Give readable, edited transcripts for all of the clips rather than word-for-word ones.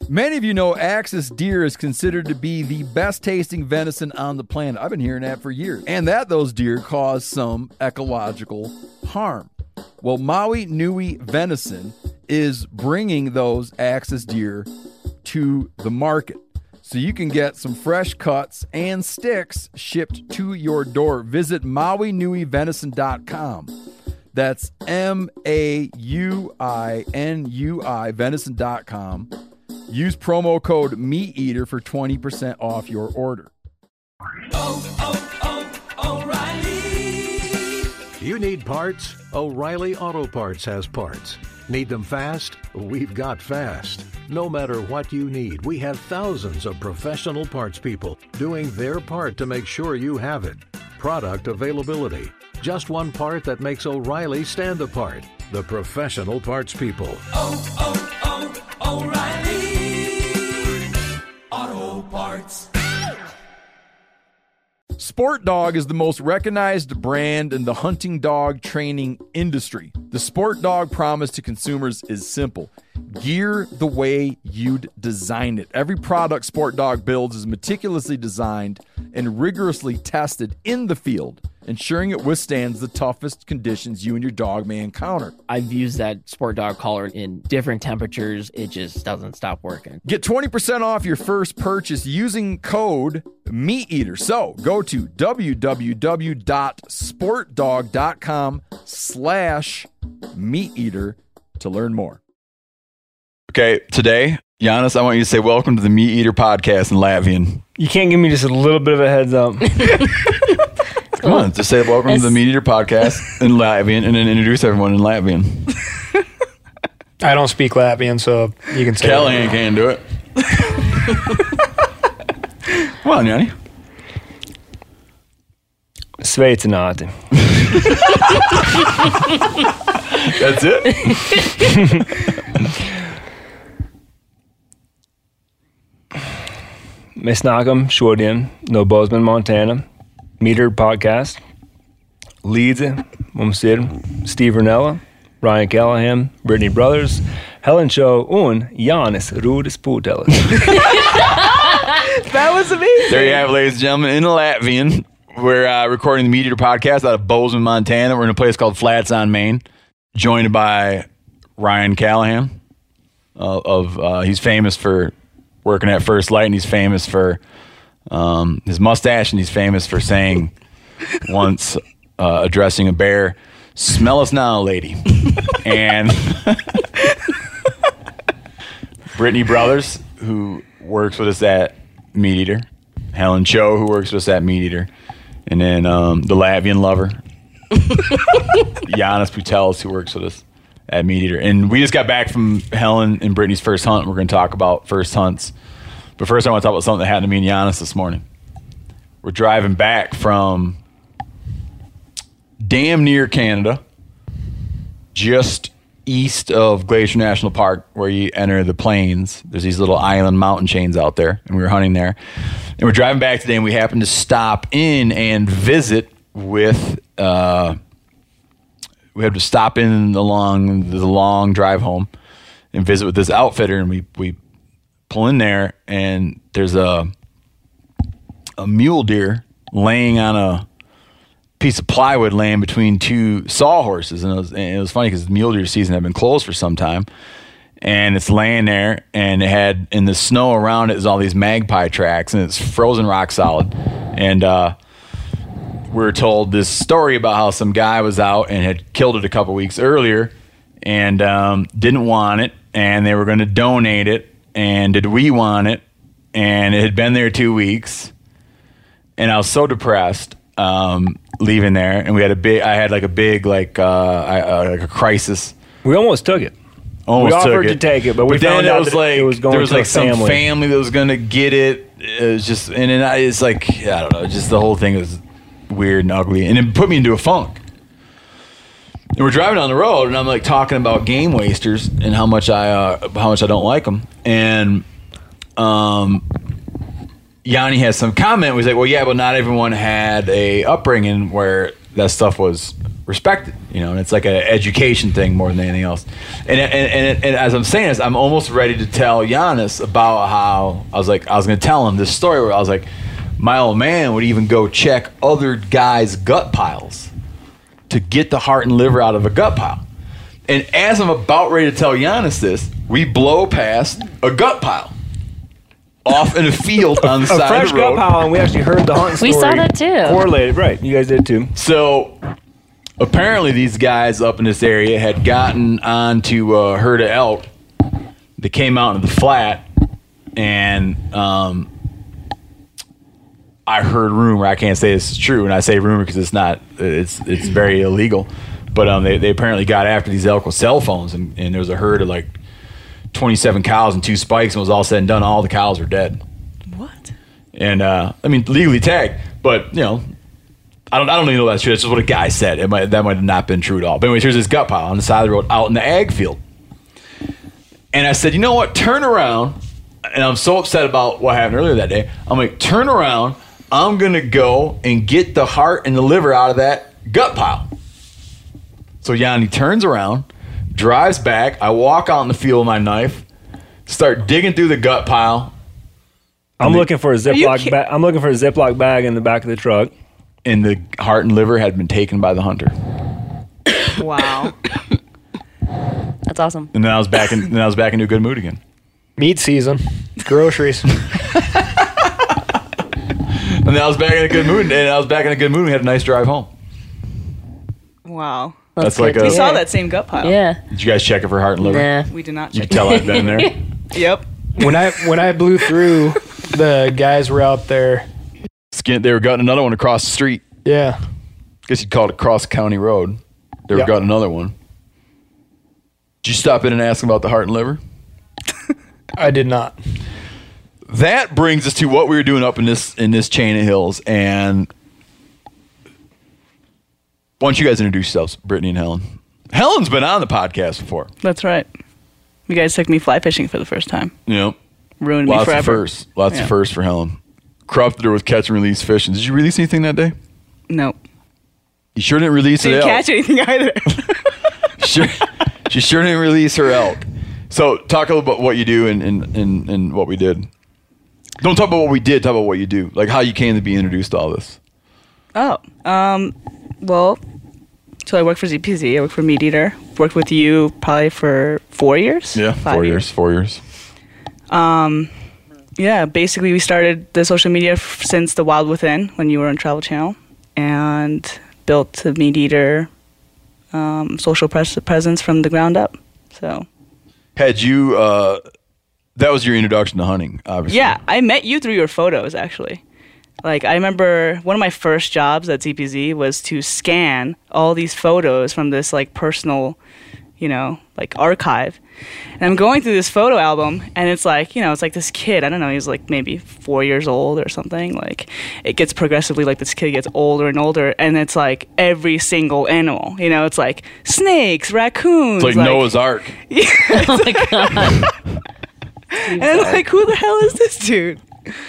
Many of you know Axis deer is considered to be the best tasting venison on the planet. I've been hearing that for years. And that those deer cause some ecological harm. Well, Maui Nui Venison is bringing those Axis deer to the market. So you can get some fresh cuts and sticks shipped to your door. Visit MauiNuiVenison.com. That's MAUINUI venison.com. Use promo code MeatEater for 20% off your order. O'Reilly. You need parts? O'Reilly Auto Parts has parts. Need them fast? We've got fast. No matter what you need, we have thousands of professional parts people doing their part to make sure you have it. Product availability. Just one part that makes O'Reilly stand apart. The professional parts people. O'Reilly Auto Parts. Sport Dog is the most recognized brand in the hunting dog training industry. The Sport Dog promise to consumers is simple. Gear the way you'd design it. Every product Sport Dog builds is meticulously designed and rigorously tested in the field, ensuring it withstands the toughest conditions you and your dog may encounter. I've used that Sport Dog collar in different temperatures. It just doesn't stop working. Get 20% off your first purchase using code MeatEater. So go to www.sportdog.com/MeatEater to learn more. Okay, today, Giannis, I want you to say welcome to the Meat Eater podcast in Latvian. You can't give me just a little bit of a heads up. Come on, just say welcome to the Meat Eater podcast in Latvian and then introduce everyone in Latvian. I don't speak Latvian, so you can say Callahan can't do it. Come on, Yanni. Sveicināti. That's it? Mēs nākam šodien no Bozeman, Montana. Meter podcast. Līdzi mums ir Steve Rinella, Ryan Callahan, Brittany Brothers, Helen Cho, un Jānis Rūdis Pūtelis. That was amazing. There you have it, ladies and gentlemen, in Latvian. We're recording the Meat Eater podcast out of Bozeman, Montana. We're in a place called Flats on Main, joined by Ryan Callahan. He's famous for working at First Light, and he's famous for his mustache, and he's famous for saying once addressing a bear, "Smell us now, lady." And Brittany Brothers, who works with us at Meat Eater, Helen Cho, who works with us at Meat Eater, and then the Latvian lover, Jānis Pūtelis, who works with us at Meat Eater. And we just got back from Helen and Brittany's first hunt. We're going to talk about first hunts. But first I want to talk about something that happened to me and Giannis this morning. We're driving back from damn near Canada, just east of Glacier National Park, where you enter the plains. There's these little island mountain chains out there, and we were hunting there. And we're driving back today, and we happened to stop in and visit with we had to stop in along the long drive home and visit with this outfitter, and we pull in there, and there's a mule deer laying on a piece of plywood laying between two sawhorses, and it was funny because the mule deer season had been closed for some time, and it's laying there, and it had, in the snow around it is all these magpie tracks, and it's frozen rock solid, and we're told this story about how some guy was out and had killed it a couple weeks earlier and didn't want it, and they were going to donate it, and did we want it, and it had been there 2 weeks, and I was so depressed leaving there, and I had a crisis. We almost took it. We offered to take it, but we found out that it was going to a some family that was going to get it. It was just, and then it's like, I don't know, just the whole thing was weird and ugly, and it put me into a funk. And we're driving down the road, and I'm like talking about game wasters and how much I don't like them. And Yanni has some comment. He's like, "Well, yeah, but not everyone had a upbringing where that stuff was respected, and it's like an education thing more than anything else. And as I'm saying this, I'm almost ready to tell Giannis about how I was going to tell him this story where I was like, my old man would even go check other guys' gut piles to get the heart and liver out of a gut pile. And as I'm about ready to tell Giannis this, we blow past a gut pile off in a field on the side of the road. A fresh gut pile, and we actually heard the hunting story. We saw that too. Correlated, right. You guys did too. So apparently these guys up in this area had gotten onto a herd of elk. They came out into the flat, and I heard rumor. I can't say this is true, and I say rumor because it's not. It's very illegal. But they apparently got after these elk with cell phones, and there was a herd of like 27 cows and 2 spikes, and it was all said and done, all the cows were dead. What? And I mean, legally tagged, but I don't even know that's true. That's just what a guy said. That might have not been true at all. But anyways, here's this gut pile on the side of the road out in the ag field. And I said, you know what? Turn around. And I'm so upset about what happened earlier that day. I'm like, turn around. I'm gonna go and get the heart and the liver out of that gut pile. So Yanni turns around, drives back. I walk out in the field with my knife, start digging through the gut pile. I'm looking for a Ziploc bag. I'm looking for a Ziploc bag in the back of the truck. And the heart and liver had been taken by the hunter. Wow. That's awesome. And then I was back into a good mood again. Meat season, groceries. And then I was back in a good mood, and we had a nice drive home. Wow. That's like good We to saw hear. that same gut pile. Yeah. Did you guys check it for heart and liver? Nah. We did not You check can tell I've been there. Yep. When I blew through, the guys were out there. They were gutting another one across the street. Yeah. Guess you'd call it across county road. They were Yep. gutting another one. Did you stop in and ask them about the heart and liver? I did not. That brings us to what we were doing up in this chain of hills. And why don't you guys introduce yourselves, Brittany and Helen? Helen's been on the podcast before. That's right. You guys took me fly fishing for the first time. Ruined me Lots forever. of firsts. Lots of firsts for Helen. Corrupted her with catch and release fishing. Did you release anything that day? No. You sure didn't release Didn't an elk. catch anything either. She sure didn't release her elk. So talk a little about what you do and what we did. Don't talk about what we did. Talk about what you do. Like how you came to be introduced to all this. Well, so I work for ZPZ. I work for Meat Eater. Worked with you probably for 4 years. Yeah, 4 years. 4 years. Yeah, basically we started the social media since The Wild Within when you were on Travel Channel, and built the Meat Eater social presence from the ground up. So. Had you? That was your introduction to hunting, obviously. Yeah, I met you through your photos, actually. Like, I remember one of my first jobs at ZPZ was to scan all these photos from this, like, personal, like, archive. And I'm going through this photo album, and it's like, it's like this kid, I don't know, he's like maybe 4 years old or something. Like, it gets progressively, like, this kid gets older and older, and it's like every single animal. It's like snakes, raccoons. It's like Noah's Ark. Oh my god. And I'm like, who the hell is this dude?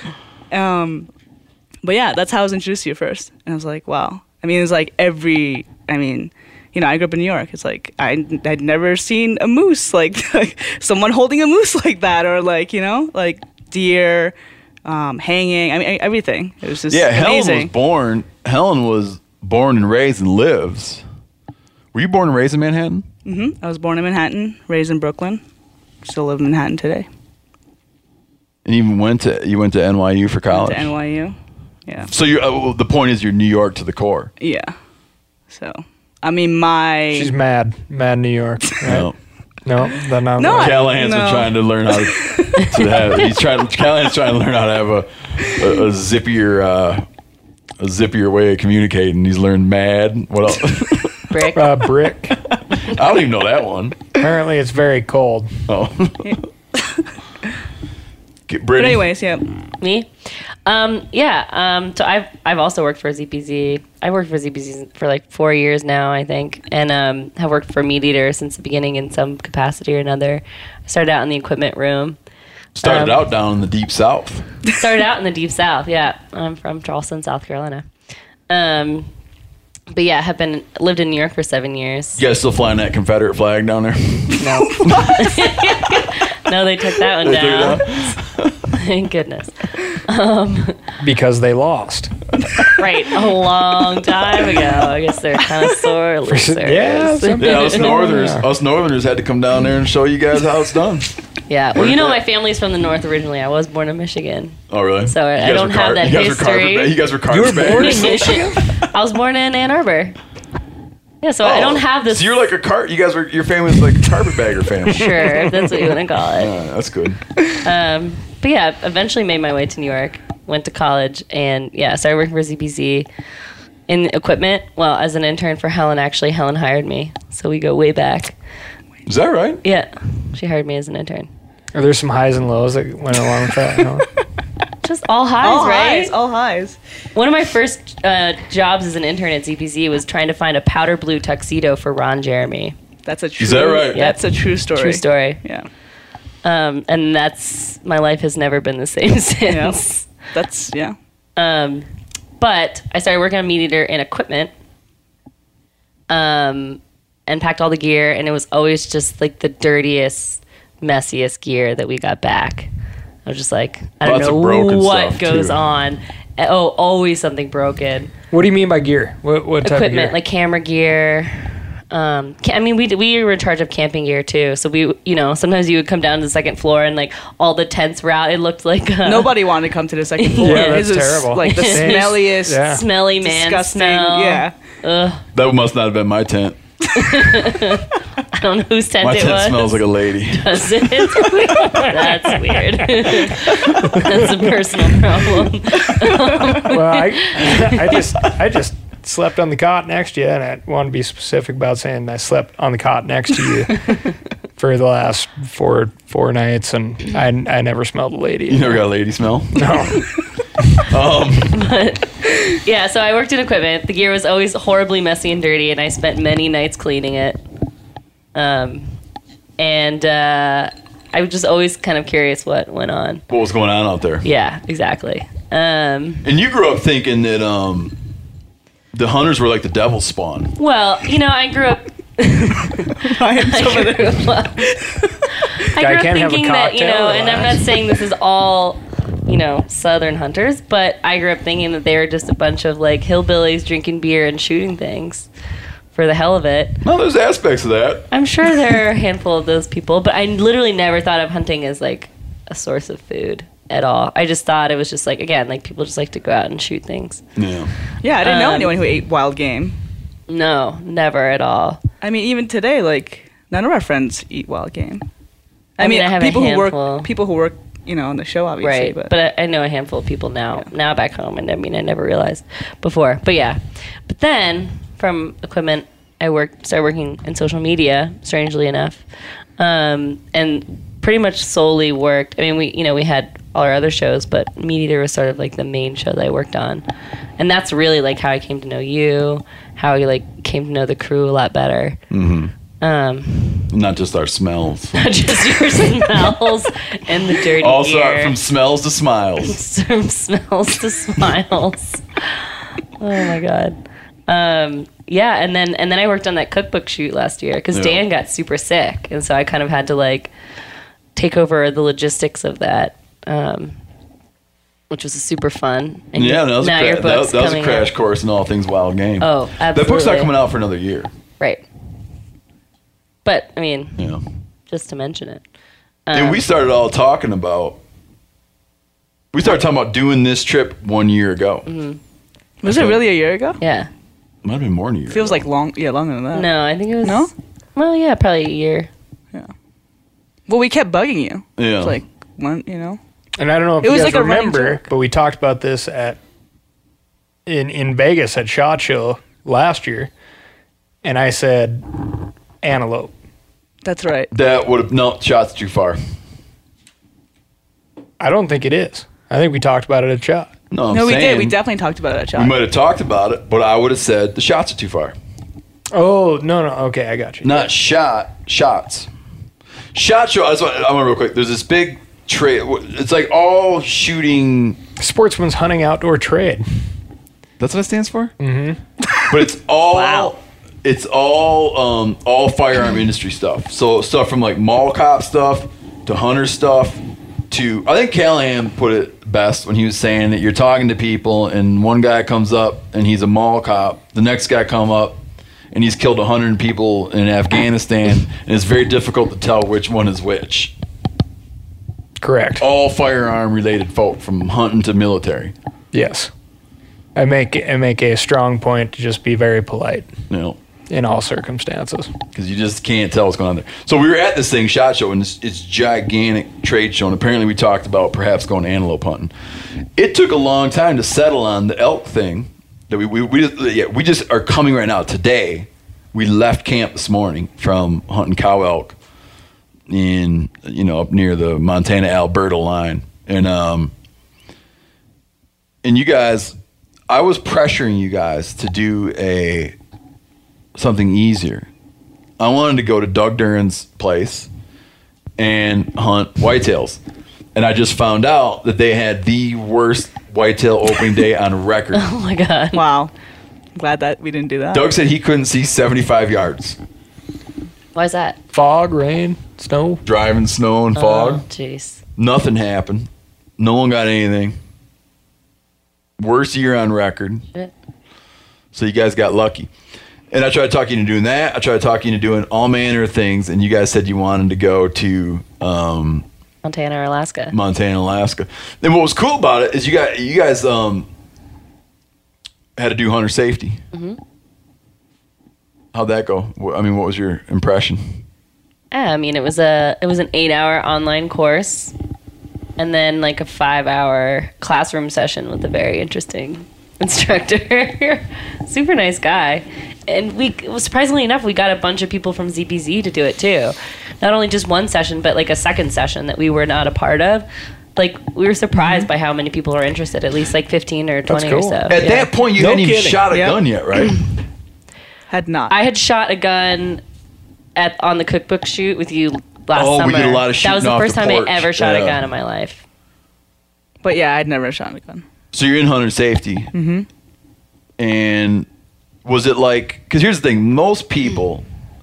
But yeah, that's how I was introduced to you first. And I was like, wow. I mean, it's like I grew up in New York. It's like I'd never seen a moose, like someone holding a moose like that, or like, like deer hanging. I mean, everything. It was just amazing. Helen was born and raised and lives. Were you born and raised in Manhattan? Mm-hmm. I was born in Manhattan, raised in Brooklyn. Still live in Manhattan today. And you went to NYU for college? Went to NYU. Yeah. So the point is you're New York to the core. Yeah. So, I mean, She's mad New York. Right? No. No, No, Callahan's been trying to learn how to have. Callahan's trying to learn how to have a zippier way of communicating. He's learned mad. What else? Brick. Brick. I don't even know that one. Apparently, it's very cold. Oh. But Brittany. anyways, yeah. Me? So I've also worked for ZPZ. I worked for ZPZ for like 4 years now, I think, and have worked for Meat Eater since the beginning in some capacity or another. I started out in the equipment room. Started out down in the deep south. Started out in the deep south, yeah. I'm from Charleston, South Carolina. But yeah, have lived in New York for 7 years. You guys still flying that Confederate flag down there? No. No, they took that one down. Thank goodness. Because they lost. Right, a long time ago. I guess they're kind of sore losers. Yeah, Yeah, us Northerners had to come down there and show you guys how it's done. Yeah, well, you know, my family's from the north originally. I was born in Michigan. Oh, really? So I don't have that history. You guys were carpetbaggers. born in Michigan? I was born in Ann Arbor. Yeah, so I don't have this. So you're like your family's like a carpetbagger family. Sure, if that's what you want to call it. That's good. But yeah, eventually made my way to New York, went to college, and yeah, started working for ZBZ in equipment. Well, as an intern for Helen. Actually, Helen hired me, so we go way back. Is that right? Yeah, she hired me as an intern. Are there some highs and lows that went along with that? No? Just all highs, right? All highs. One of my first jobs as an intern at ZPZ was trying to find a powder blue tuxedo for Ron Jeremy. That's a true. Is that right? That's a true story. True story. Yeah. And my life has never been the same since. That's yeah. But I started working on Meat Eater and equipment, and packed all the gear, and it was always just like the dirtiest, messiest gear that we got back. I was just like, I don't Lots of know broken what stuff, goes too. on. Oh, always something broken. What do you mean by gear? What type of gear? Equipment, like camera gear. I mean, we were in charge of camping gear too. So we, sometimes you would come down to the second floor and like all the tents were out. It looked like Nobody wanted to come to the second floor. Yeah, that's It was terrible. Like the smelliest, Yeah. smelly man disgusting. smell. Yeah. That must not have been my tent. I don't know whose tent My it tent was. smells like a lady. Does it? That's weird. That's a personal problem. Well, I just slept on the cot next to you, and I want to be specific about saying I slept on the cot next to you for the last four nights, and I never smelled a lady. You never got a lady smell? No. Yeah, so I worked in equipment. The gear was always horribly messy and dirty, and I spent many nights cleaning it. And I was just always kind of curious what went on. What was going on out there? Yeah, exactly. And you grew up thinking that the hunters were like the devil's spawn. Well, I grew up. I grew up can't have a thinking that, cocktail, and I'm not saying this is all, Southern hunters, but I grew up thinking that they were just a bunch of like hillbillies drinking beer and shooting things for the hell of it. No, there's aspects of that. I'm sure there are a handful of those people, but I literally never thought of hunting as like a source of food at all. I just thought it was just like, again, like people just like to go out and shoot things. Yeah. Yeah, I didn't know anyone who ate wild game. No, never at all. I mean, even today, like none of our friends eat wild game. I mean, I have a people handful. who work, on the show, obviously. Right, but I know a handful of people now. Yeah. Now back home, and I mean, I never realized before. But yeah, but then from equipment, I started working in social media. Strangely enough, and pretty much solely worked. I mean, we had all our other shows, but Meat Eater was sort of like the main show that I worked on, and that's really like how I came to know you, how I like came to know the crew a lot better. Mm-hmm. Not just our smells. Not just your smells and the dirty Also, gear. from smells to smiles. From smells to smiles. Oh my god. Yeah, and then I worked on that cookbook shoot last year because Yeah. Dan got super sick, and so I kind of had to like take over the logistics of that, which was super fun. And Yeah, that was, now your that book's was a coming crash out. course in all things wild game. Oh, absolutely. That book's not coming out for another year. Right. But I mean, Yeah. just to mention it. And we started talking about doing this trip 1 year ago. Mm-hmm. Was it really a year ago? Yeah. Might have been more than a year. Feels ago. like longer than that. No, I think it was. No? Well, yeah, probably a year. Well, we kept bugging you. Yeah. It's like, when, And I don't know if It you was guys like a running remember, joke. but we talked about this in Vegas at SHOT Show last year, and I said antelope. That's right. That would have no shots too far. I don't think it is. I think we talked about it at SHOT. No, I'm No, we saying did. We definitely talked about it at we Shot. might have talked about it, but I would have said the shots are too far. Oh, no. Okay, I got you. Not shots. SHOT Show. I want real quick. There's this big trail. It's like all shooting. Sportsman's Hunting Outdoor Trade. That's what it stands for. Mm-hmm. But it's all firearm industry stuff. So stuff from like mall cop stuff to hunter stuff to, I think Callahan put it best when he was saying that you're talking to people and one guy comes up and he's a mall cop. The next guy come up and he's killed 100 people in Afghanistan, and it's very difficult to tell which one is which. Correct. All firearm related folk, from hunting to military. Yes. I make a strong point to just be very polite in all circumstances. Because you just can't tell what's going on there. So we were at this thing, SHOT Show, and it's gigantic trade show, and apparently we talked about perhaps going antelope hunting. It took a long time to settle on the elk thing. That we just are coming right now. Today, we left camp this morning from hunting cow elk in up near the Montana-Alberta line, and you guys, I was pressuring you guys to do something easier. I wanted to go to Doug Duran's place and hunt whitetails, and I just found out that they had the worst whitetail opening day on record. Oh my God. Wow. Glad that we didn't do that. Doug said he couldn't see 75 yards. Why is that? Fog, rain, snow. Driving snow and fog. Oh, jeez. Nothing happened. No one got anything. Worst year on record. Shit. So you guys got lucky. And I tried to talk you into doing that. I tried to talk you into doing all manner of things. And you guys said you wanted to go to Montana or Alaska. Montana, Alaska. Then what was cool about it is you guys had to do hunter safety. Mm-hmm. How'd that go? I mean, what was your impression? I mean, it was an 8-hour online course, and then like a 5-hour classroom session with a very interesting instructor. Super nice guy. And surprisingly enough, we got a bunch of people from ZPZ to do it too. Not only just one session, but like a second session that we were not a part of. Like, we were surprised by how many people are interested, at least like 15 or 20 or so. At that point, you hadn't even shot a gun yet, right? Had not. I had shot a gun on the cookbook shoot with you last summer. Oh, we did a lot of shooting That was the off first the time porch. I ever shot a gun in my life. But yeah, I'd never shot a gun. So you're in hunter safety. Mm-hmm. And was it like, because here's the thing, most people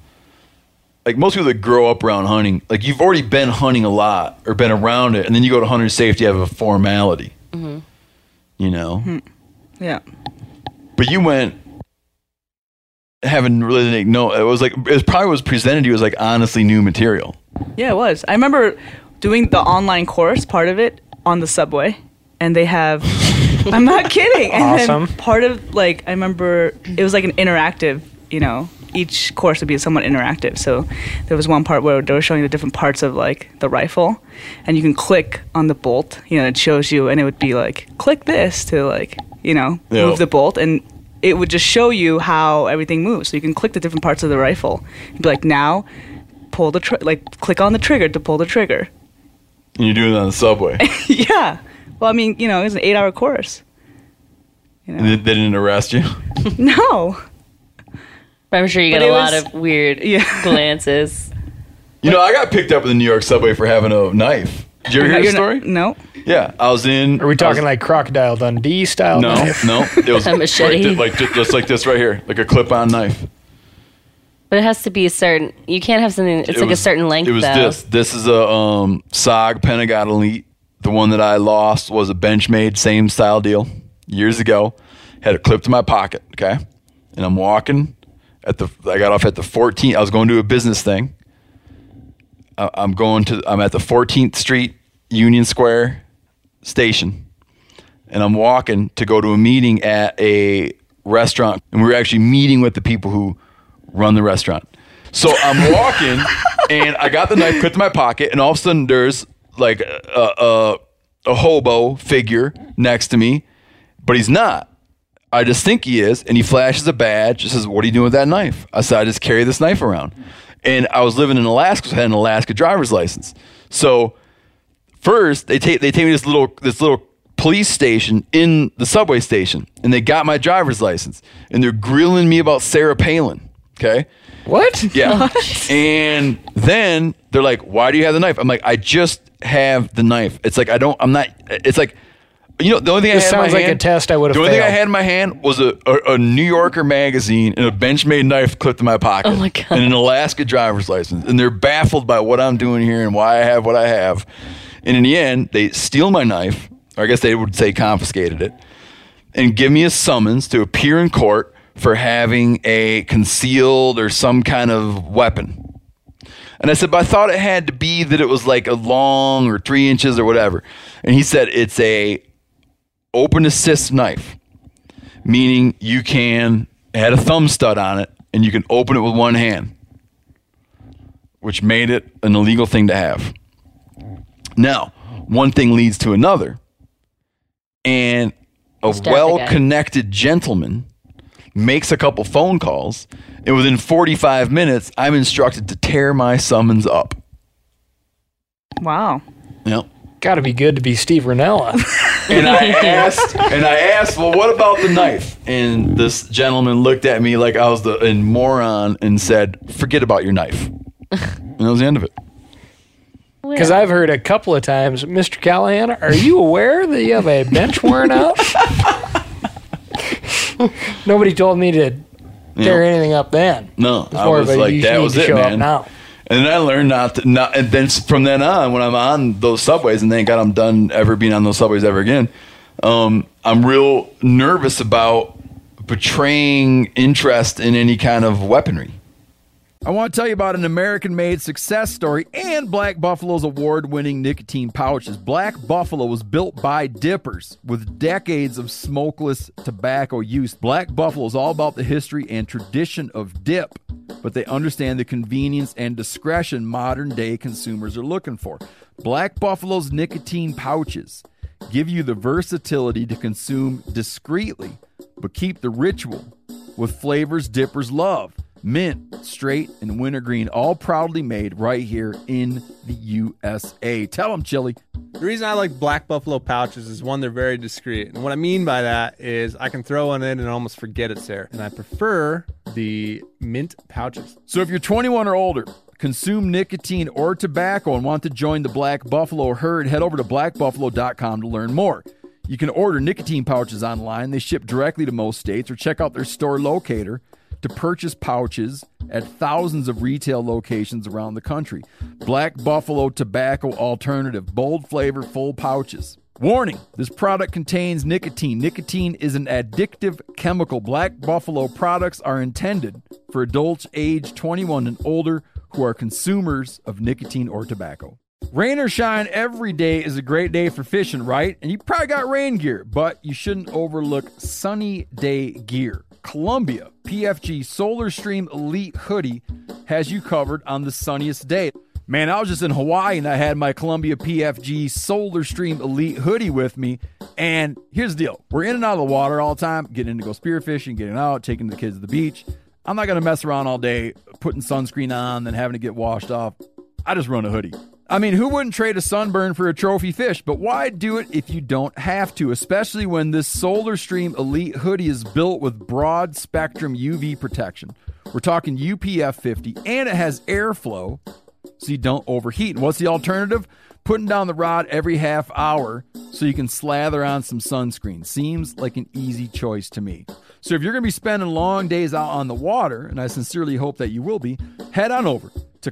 that grow up around hunting, like you've already been hunting a lot or been around it, and then you go to hunter safety, you have a formality. Mm-hmm. You know? Mm-hmm. Yeah. But you went having really it was probably was presented to you as like honestly new material. Yeah, it was. I remember doing the online course, part of it, on the subway, and they have I'm not kidding. And Awesome. then part of I remember it was like an interactive, each course would be somewhat interactive. So there was one part where they were showing the different parts of like the rifle, and you can click on the bolt, it shows you, and it would be like, click this to move the bolt, and it would just show you how everything moves. So you can click the different parts of the rifle. You'd be like, now pull the click on the trigger to pull the trigger. And you're doing it on the subway. Yeah. Well, I mean, it was an 8-hour course. And they didn't arrest you? No. But I'm sure you got a lot of weird glances. I got picked up in the New York subway for having a knife. Did you ever hear the story? No. Yeah, I was in. Are we talking like Crocodile Dundee style? No, knife? no. It was A machete. just like this right here, like a clip-on knife. But it has to be a certain. You can't have something. It's like a certain length. It was though. this. This is a SOG Pentagon Elite. The one that I lost was a Benchmade, same style deal, years ago. Had it clipped to my pocket. Okay, and I'm walking I got off at the 14th. I was going to a business thing. I'm at the 14th Street Union Square station, and I'm walking to go to a meeting at a restaurant, and we were actually meeting with the people who run the restaurant. So I'm walking, and I got the knife put to my pocket, and all of a sudden there's like a hobo figure next to me, but he's not. I just think he is, and he flashes a badge. Just says, "What are you doing with that knife?" I said, "I just carry this knife around." And I was living in Alaska, so I had an Alaska driver's license. So first, they take me to this little police station in the subway station, and they got my driver's license, and they're grilling me about Sarah Palin. Okay. What? Yeah. And then they're like, "Why do you have the knife?" I'm like, "I just have the knife." It's like, it's like the only thing I This had in my sounds like hand, a test I would have The only thing I failed. had in my hand was a New Yorker magazine and a Benchmade knife clipped in my pocket. Oh my God. And an Alaska driver's license. And they're baffled by what I'm doing here and why I have what I have. And in the end, they steal my knife, or I guess they would say confiscated it, and give me a summons to appear in court for having a concealed or some kind of weapon. And I said, but I thought it had to be that it was like a long or 3 inches or whatever. And he said, it's a open assist knife, meaning it had a thumb stud on it and you can open it with one hand, which made it an illegal thing to have. Now, one thing leads to another, and a Stab the guy. well-connected gentleman makes a couple phone calls, and within 45 minutes, I'm instructed to tear my summons up. Wow. Yep. Got to be good to be Steve Ranella. And I asked, well, what about the knife? And this gentleman looked at me like I was a moron and said, forget about your knife. And that was the end of it. Because I've heard a couple of times, Mr. Callahan, are you aware that you have a bench worn out? Nobody told me to tear anything up then. No, I more was of a, like, you that need was to it, show up man. now. And then I learned not, and then from then on, when I'm on those subways, and thank God I'm done ever being on those subways ever again, I'm real nervous about betraying interest in any kind of weaponry. I want to tell you about an American-made success story and Black Buffalo's award-winning nicotine pouches. Black Buffalo was built by dippers with decades of smokeless tobacco use. Black Buffalo is all about the history and tradition of dip, but they understand the convenience and discretion modern-day consumers are looking for. Black Buffalo's nicotine pouches give you the versatility to consume discreetly, but keep the ritual with flavors dippers love. Mint, straight, and wintergreen, all proudly made right here in the USA. Tell them, Chili. The reason I like Black Buffalo pouches is, one, they're very discreet. And what I mean by that is I can throw one in and almost forget it's there. And I prefer the mint pouches. So if you're 21 or older, consume nicotine or tobacco and want to join the Black Buffalo herd, head over to blackbuffalo.com to learn more. You can order nicotine pouches online. They ship directly to most states, or check out their store locator to purchase pouches at thousands of retail locations around the country. Black Buffalo Tobacco Alternative. Bold flavor, full pouches. Warning, this product contains nicotine. Nicotine is an addictive chemical. Black Buffalo products are intended for adults age 21 and older who are consumers of nicotine or tobacco. Rain or shine, every day is a great day for fishing, right? And you probably got rain gear, but you shouldn't overlook sunny day gear. Columbia PFG Solar Stream Elite Hoodie has you covered on the sunniest day. Man, I was just in Hawaii and I had my Columbia PFG Solar Stream Elite Hoodie with me. And here's the deal. We're in and out of the water all the time, getting in to go spearfishing, getting out, taking the kids to the beach. I'm not going to mess around all day, putting sunscreen on, then having to get washed off. I just run a hoodie. I mean, who wouldn't trade a sunburn for a trophy fish? But why do it if you don't have to, especially when this Solar Stream Elite Hoodie is built with broad spectrum UV protection. We're talking UPF 50, and it has airflow so you don't overheat. And what's the alternative? Putting down the rod every half hour so you can slather on some sunscreen. Seems like an easy choice to me. So if you're going to be spending long days out on the water, and I sincerely hope that you will be, head on over to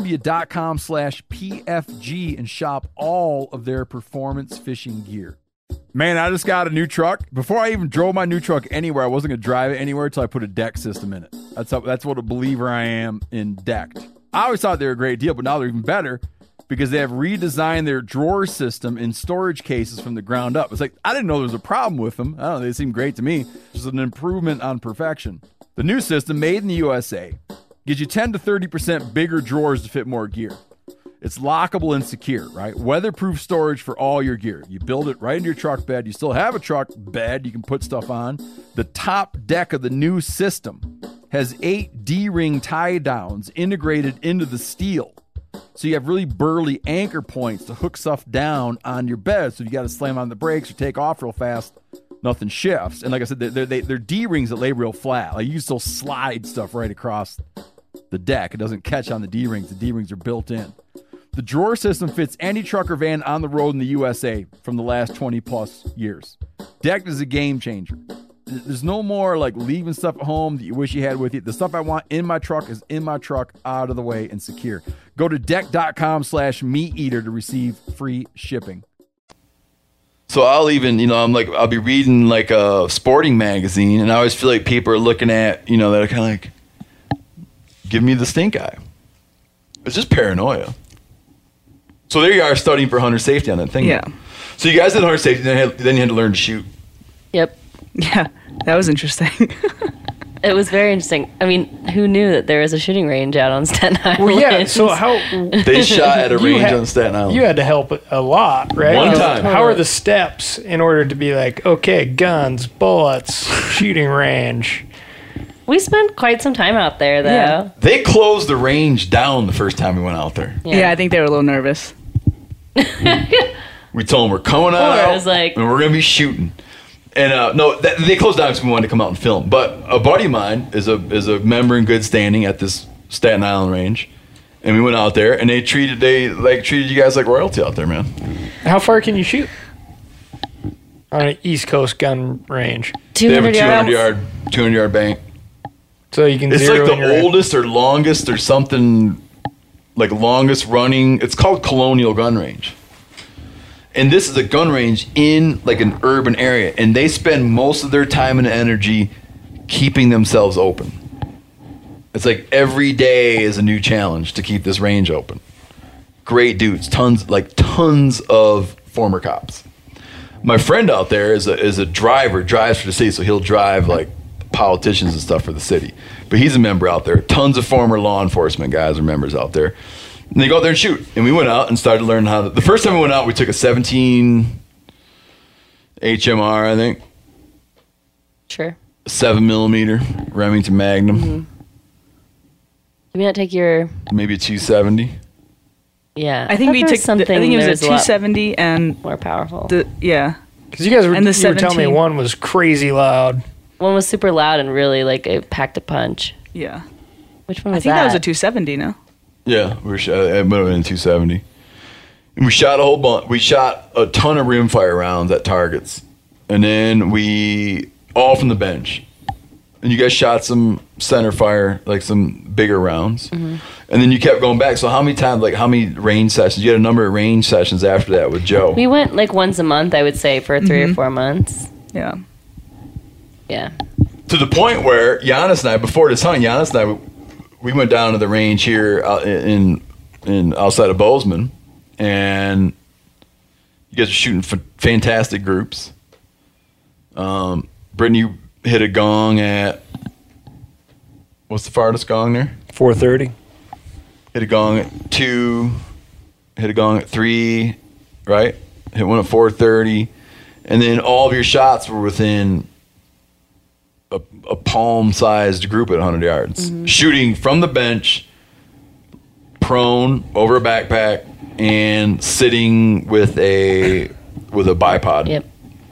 Columbia.com/PFG and shop all of their performance fishing gear. Man, I just got a new truck. Before I even drove my new truck anywhere, I wasn't going to drive it anywhere until I put a deck system in it. That's what a believer I am in decked. I always thought they were a great deal, but now they're even better because they have redesigned their drawer system and storage cases from the ground up. It's like, I didn't know there was a problem with them. I don't know, they seem great to me. Just an improvement on perfection. The new system, made in the USA, gives you 10 to 30% bigger drawers to fit more gear. It's lockable and secure, right? Weatherproof storage for all your gear. You build it right into your truck bed. You still have a truck bed you can put stuff on. The top deck of the new system has 8 D-ring tie downs integrated into the steel. So you have really burly anchor points to hook stuff down on your bed. So you got to slam on the brakes or take off real fast. Nothing shifts. And like I said, they're D-rings that lay real flat. Like you can still slide stuff right across the deck. It doesn't catch on the D-rings. The D-rings are built in. The drawer system fits any truck or van on the road in the USA from the last 20 plus years. Decked is a game changer. There's no more like leaving stuff at home that you wish you had with you. The stuff I want in my truck is in my truck, out of the way and secure. Go to deck.com/meateater to receive free shipping. So I'll even, I'll be reading like a sporting magazine, and I always feel like people are looking at, that are kind of like, give me the stink eye. It's just paranoia. So there you are studying for hunter safety on that thing. Yeah. So you guys did hunter safety, then you had to learn to shoot. Yep. Yeah, that was interesting. It was very interesting. I mean, who knew that there was a shooting range out on Staten Island? Well, yeah. So how They shot at a You range had- on Staten Island. you had to help a lot, right? One time. How are the steps in order to be like, okay, guns, bullets, shooting range? We spent quite some time out there, though. Yeah. They closed the range down the first time we went out there. Yeah. I think they were a little nervous. We told them we're coming Or out it was like- and we're going to be shooting. And no, they closed down because we wanted to come out and film. But a buddy of mine is a member in good standing at this Staten Island range. And we went out there, and they treated you guys like royalty out there, man. How far can you shoot on an East Coast gun range? They have a 200 yards. 200 yard bank. So you can It's zero like in your the oldest or longest or something, like longest running. It's called Colonial Gun Range. And this is a gun range in like an urban area. And they spend most of their time and energy keeping themselves open. It's like every day is a new challenge to keep this range open. Great dudes, tons of former cops. My friend out there is a driver, drives for the city, so he'll drive like politicians and stuff for the city. But he's a member out there. Tons of former law enforcement guys are members out there. And they go out there and shoot. And we went out and started learning how to. The first time we went out, we took a 17 HMR, I think. Sure. 7mm Remington Magnum. Mm-hmm. Did we not take your... Maybe a 270. Yeah. I think we thought there took. something I think it was that a 270 and more powerful. yeah. Because you guys were, And the you were telling me 17. one was crazy loud. One was super loud and really like it packed a punch. Yeah. Which one I was think that? that was a 270. No. Yeah, it might have been 270. And we shot a whole bunch. We shot a ton of rimfire rounds at targets, and then we all from the bench. And you guys shot some center fire, like some bigger rounds, and then you kept going back. So how many times, like how many range sessions? You had a number of range sessions after that with Joe. We went like once a month, I would say, for 3 or 4 months. Yeah. Yeah. To the point where Giannis and I, before this hunt, Giannis and I, we went down to the range here out in outside of Bozeman, and you guys are shooting fantastic groups. Brittany hit a gong at, what's the farthest gong there? 4:30. Hit a gong at 2, hit a gong at 3, right? Hit one at 4:30, and then all of your shots were within a palm-sized group at 100 yards. Shooting from the bench, prone, over a backpack, and sitting with a bipod. Yep.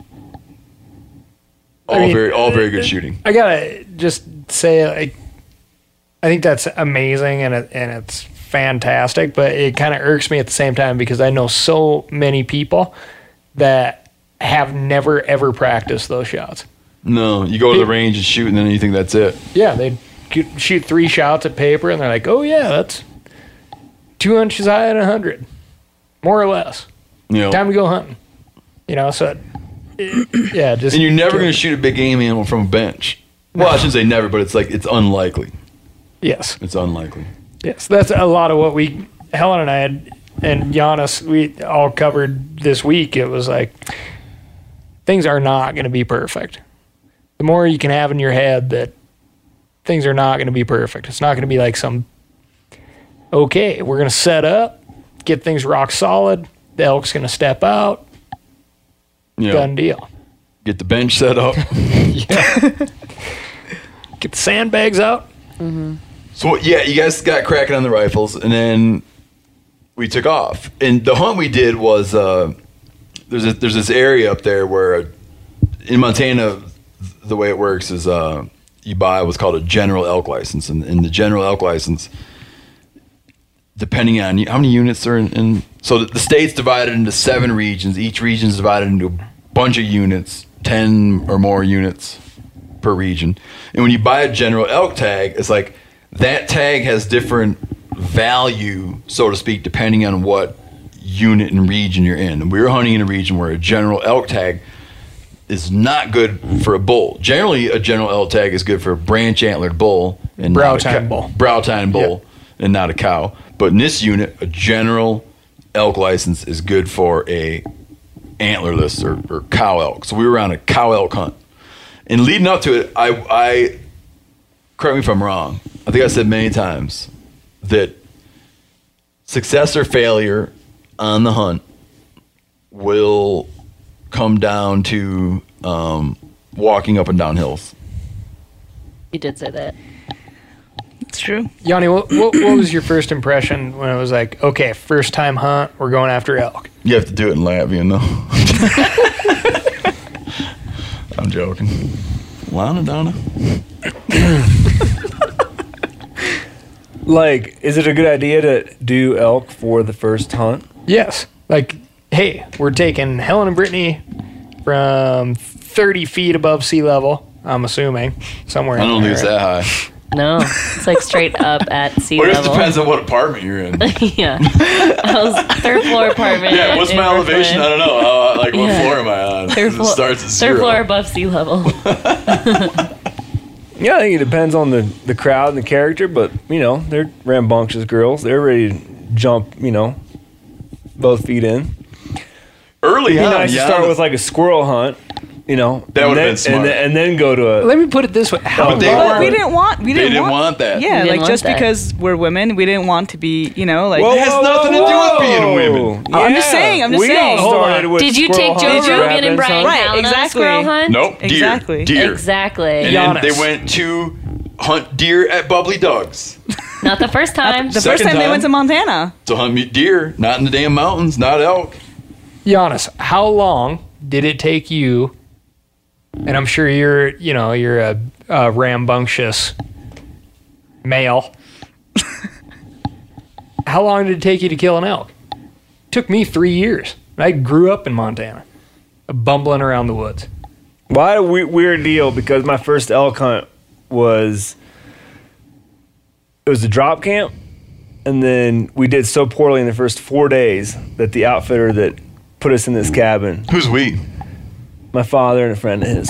All very good shooting. I gotta just say, like, I think that's amazing and it's fantastic, but it kind of irks me at the same time because I know so many people that have never ever practiced those shots. No, you go to the range and shoot, and then you think that's it. Yeah, they shoot 3 shots at paper, and they're like, "Oh yeah, that's 2 inches high at 100, more or less. You know, Time to go hunting." So yeah, just and you're never going to shoot a big game animal from a bench. Well, I shouldn't say never, but it's unlikely. yes. It's unlikely. Yes, that's a lot of what Helen and I had, and Giannis, we all covered this week. It was like, things are not going to be perfect. The more you can have in your head that things are not going to be perfect. It's not going to be like okay, we're going to set up, get things rock solid. The elk's going to step out. You know, Done deal. get the bench set up. Get the sandbags out. So yeah, you guys got cracking on the rifles, and then we took off. And the hunt we did was there's this area up there where in Montana the way it works is you buy what's called a general elk license, and the general elk license depending on how many units are in. So the state's divided into 7 regions. Each region is divided into a bunch of units, 10 or more units per region. And when you buy a general elk tag, it's like that tag has different value, so to speak, depending on what unit and region you're in. And we were hunting in a region where a general elk tag is not good for a bull. Generally, a general elk tag is good for a branch antlered bull and Brow tine bull. Brow tine bull and not a cow. But in this unit, a general elk license is good for a antlerless or cow elk. So we were on a cow elk hunt. And leading up to it, I correct me if I'm wrong, I think I said many times that success or failure on the hunt will come down to walking up and down hills. You did say that. It's true. Yanni, what was your first impression when it was like, okay, first time hunt, we're going after elk? You have to do it in Latvian, though. I'm joking. Lana Donna. Like, is it a good idea to do elk for the first hunt? Yes. Like, hey, we're taking Helen and Brittany from 30 feet above sea level, I'm assuming, somewhere I in don't there. think it's that high. No, it's like straight up at sea Or it level. just depends on what apartment you're in. Yeah. I was 3rd floor apartment. Yeah, what's in my Brooklyn. elevation? I don't know. Like, what Yeah. floor am I on? 'Cause it starts at 0. 3rd floor above sea level. Yeah, I think it depends on the crowd and the character, but, you know, they're rambunctious girls. They're ready to jump, you know, both feet in. Early It'd be on, nice to start with, like, a squirrel hunt, you know. That and would've then- been smart. And then go to a... Let me put it this way. How But they long- weren't- We didn't want that. Yeah, didn't like want just that. because we're women, we didn't want to be, you know, like. It has nothing to do with being women. I'm just saying, We all Hold started with Did you squirrel take Joe hunts, Rogan rabbits, and Brian hunts. Right, Allen on a exactly. squirrel hunt? Nope, deer. Exactly. Deer. Exactly. And then they Giannis. went to hunt deer at Bubbly Doug's. Not the first time. The first Second time they time. went to Montana. To hunt deer, not in the damn mountains, not elk. Giannis, how long did it take you? And I'm sure you're a rambunctious male. How long did it take you to kill an elk? Took me 3 years. I grew up in Montana, bumbling around the woods. Well, I had a weird deal because my first elk hunt was a drop camp, and then we did so poorly in the first 4 days that the outfitter that put us in this cabin, Who's we? my father and a friend of his,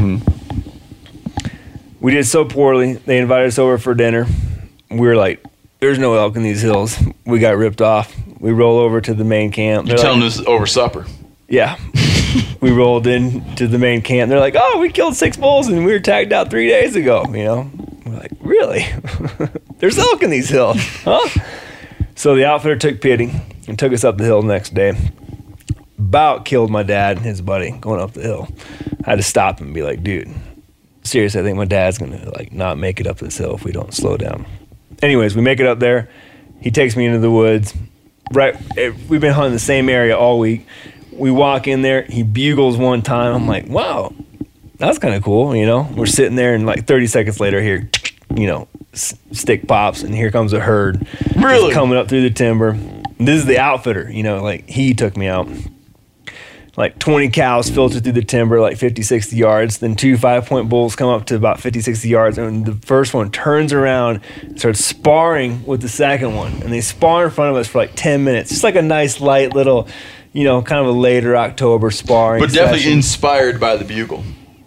we did so poorly. They invited us over for dinner. We were like, "There's no elk in these hills." We got ripped off. We roll over to the main camp. You're They're telling like, us over supper. Yeah. We rolled into the main camp. They're like, "Oh, we killed 6 bulls and we were tagged out 3 days ago." You know, we're like, "Really? There's elk in these hills, huh?" So the outfitter took pity and took us up the hill the next day. About killed my dad and his buddy going up the hill. I had to stop him and be like, "Dude, seriously, I think my dad's gonna like not make it up this hill if we don't slow down." Anyways, we make it up there. He takes me into the woods. Right, we've been hunting the same area all week. We walk in there. He bugles one time. I'm like, "Wow, that's kind of cool." You know, we're sitting there, and like 30 seconds later, here, you know, stick pops, and here comes a herd. Really? Just coming up through the timber. This is the outfitter. You know, like he took me out. Like 20 cows filter through the timber, like 50, 60 yards. Then 2 5-point bulls come up to about 50, 60 yards. And the first one turns around and starts sparring with the second one. And they spar in front of us for like 10 minutes. Just like a nice, light little, you know, kind of a later October sparring But definitely session. inspired by the bugle.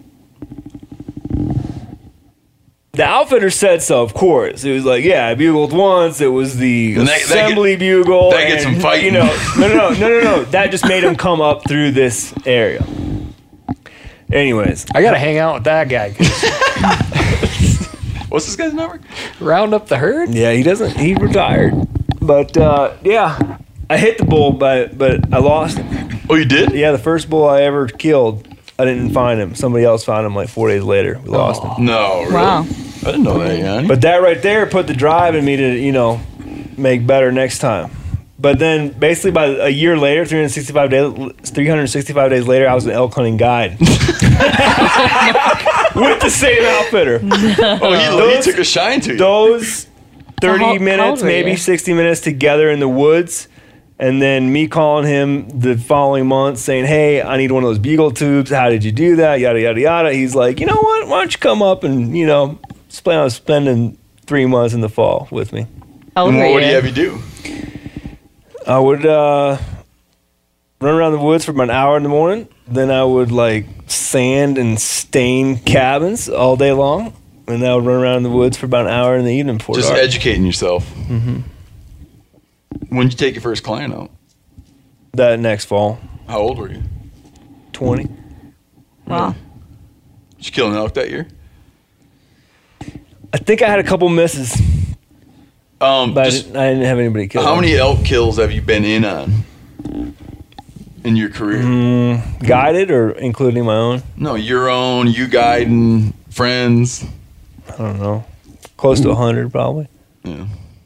The outfitter said so, of course. It was like, yeah, I bugled once. It was the And that assembly bugle. that gets and, them fighting. You know, no. That just made him come up through this area. Anyways, I gotta hang out with that guy. 'Cause What's this guy's number? round up the herd. yeah, he retired. But, yeah, I hit the bull, but I lost him. Oh, you did? Yeah, the first bull I ever killed, I didn't find him. Somebody else found him like 4 days later. We lost him. No, really? Wow. I didn't know that, Yanni. But that right there put the drive in me to, you know, make better next time. But then basically by a year later, 365 days later, I was an elk hunting guide. With the same outfitter. Oh, he took a shine to you. Those 30 how old minutes, were maybe you? 60 minutes together in the woods. And then me calling him the following month saying, hey, I need one of those Beagle tubes. How did you do that? Yada, yada, yada. He's like, you know what? Why don't you come up and, plan on spending 3 months in the fall with me. How old And were what would you? you have you do? I would run around the woods for about an hour in the morning. Then I would sand and stain cabins all day long. And I would run around in the woods for about an hour in the evening before Just dark. educating yourself. Mm-hmm. When did you take your first client out? That next fall, How old were you? 20. Wow. Did you kill an elk that year? I think I had a couple misses, but I Just didn't have anybody killed. how many elk kills have you been in on in your career? Guided or including my own? No, your own, you guiding, friends. I don't know. Close to 100 probably. Yeah.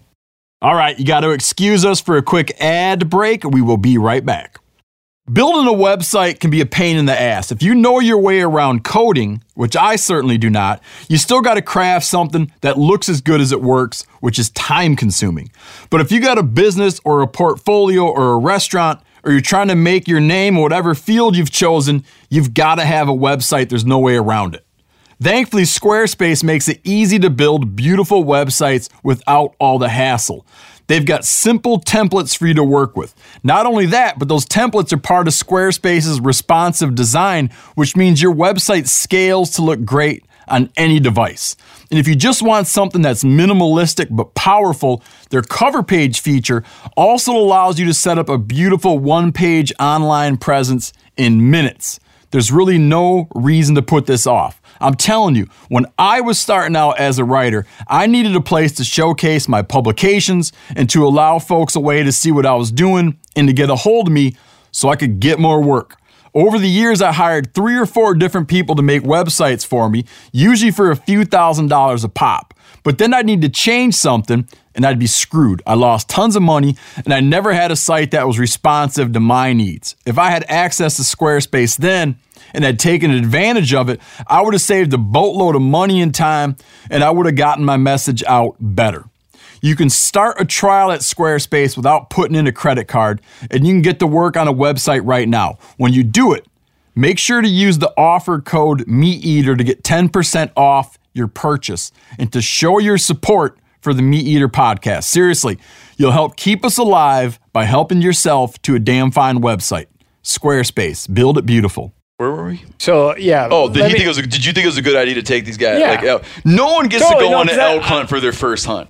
All right, you got to excuse us for a quick ad break. We will be right back. Building a website can be a pain in the ass. If you know your way around coding, which I certainly do not, you still got to craft something that looks as good as it works, which is time consuming. But if you got a business or a portfolio or a restaurant, or you're trying to make your name in whatever field you've chosen, you've got to have a website. There's no way around it. Thankfully, Squarespace makes it easy to build beautiful websites without all the hassle. They've got simple templates for you to work with. Not only that, but those templates are part of Squarespace's responsive design, which means your website scales to look great on any device. And if you just want something that's minimalistic but powerful, their cover page feature also allows you to set up a beautiful one-page online presence in minutes. There's really no reason to put this off. I'm telling you, when I was starting out as a writer, I needed a place to showcase my publications and to allow folks a way to see what I was doing and to get a hold of me so I could get more work. Over the years, I hired 3 or 4 different people to make websites for me, usually for a few $1,000s a pop. But then I'd need to change something and I'd be screwed. I lost tons of money and I never had a site that was responsive to my needs. If I had access to Squarespace then and had taken advantage of it, I would have saved a boatload of money and time and I would have gotten my message out better. You can start a trial at Squarespace without putting in a credit card, and you can get to work on a website right now. When you do it, make sure to use the offer code MeatEater to get 10% off your purchase and to show your support for the Meat Eater podcast. Seriously, you'll help keep us alive by helping yourself to a damn fine website. Squarespace, build it beautiful. Where were we? So yeah. Oh, did you think it was a good idea to take these guys? Yeah. No one gets Totally, to go no, on an 'cause elk hunt for their first hunt.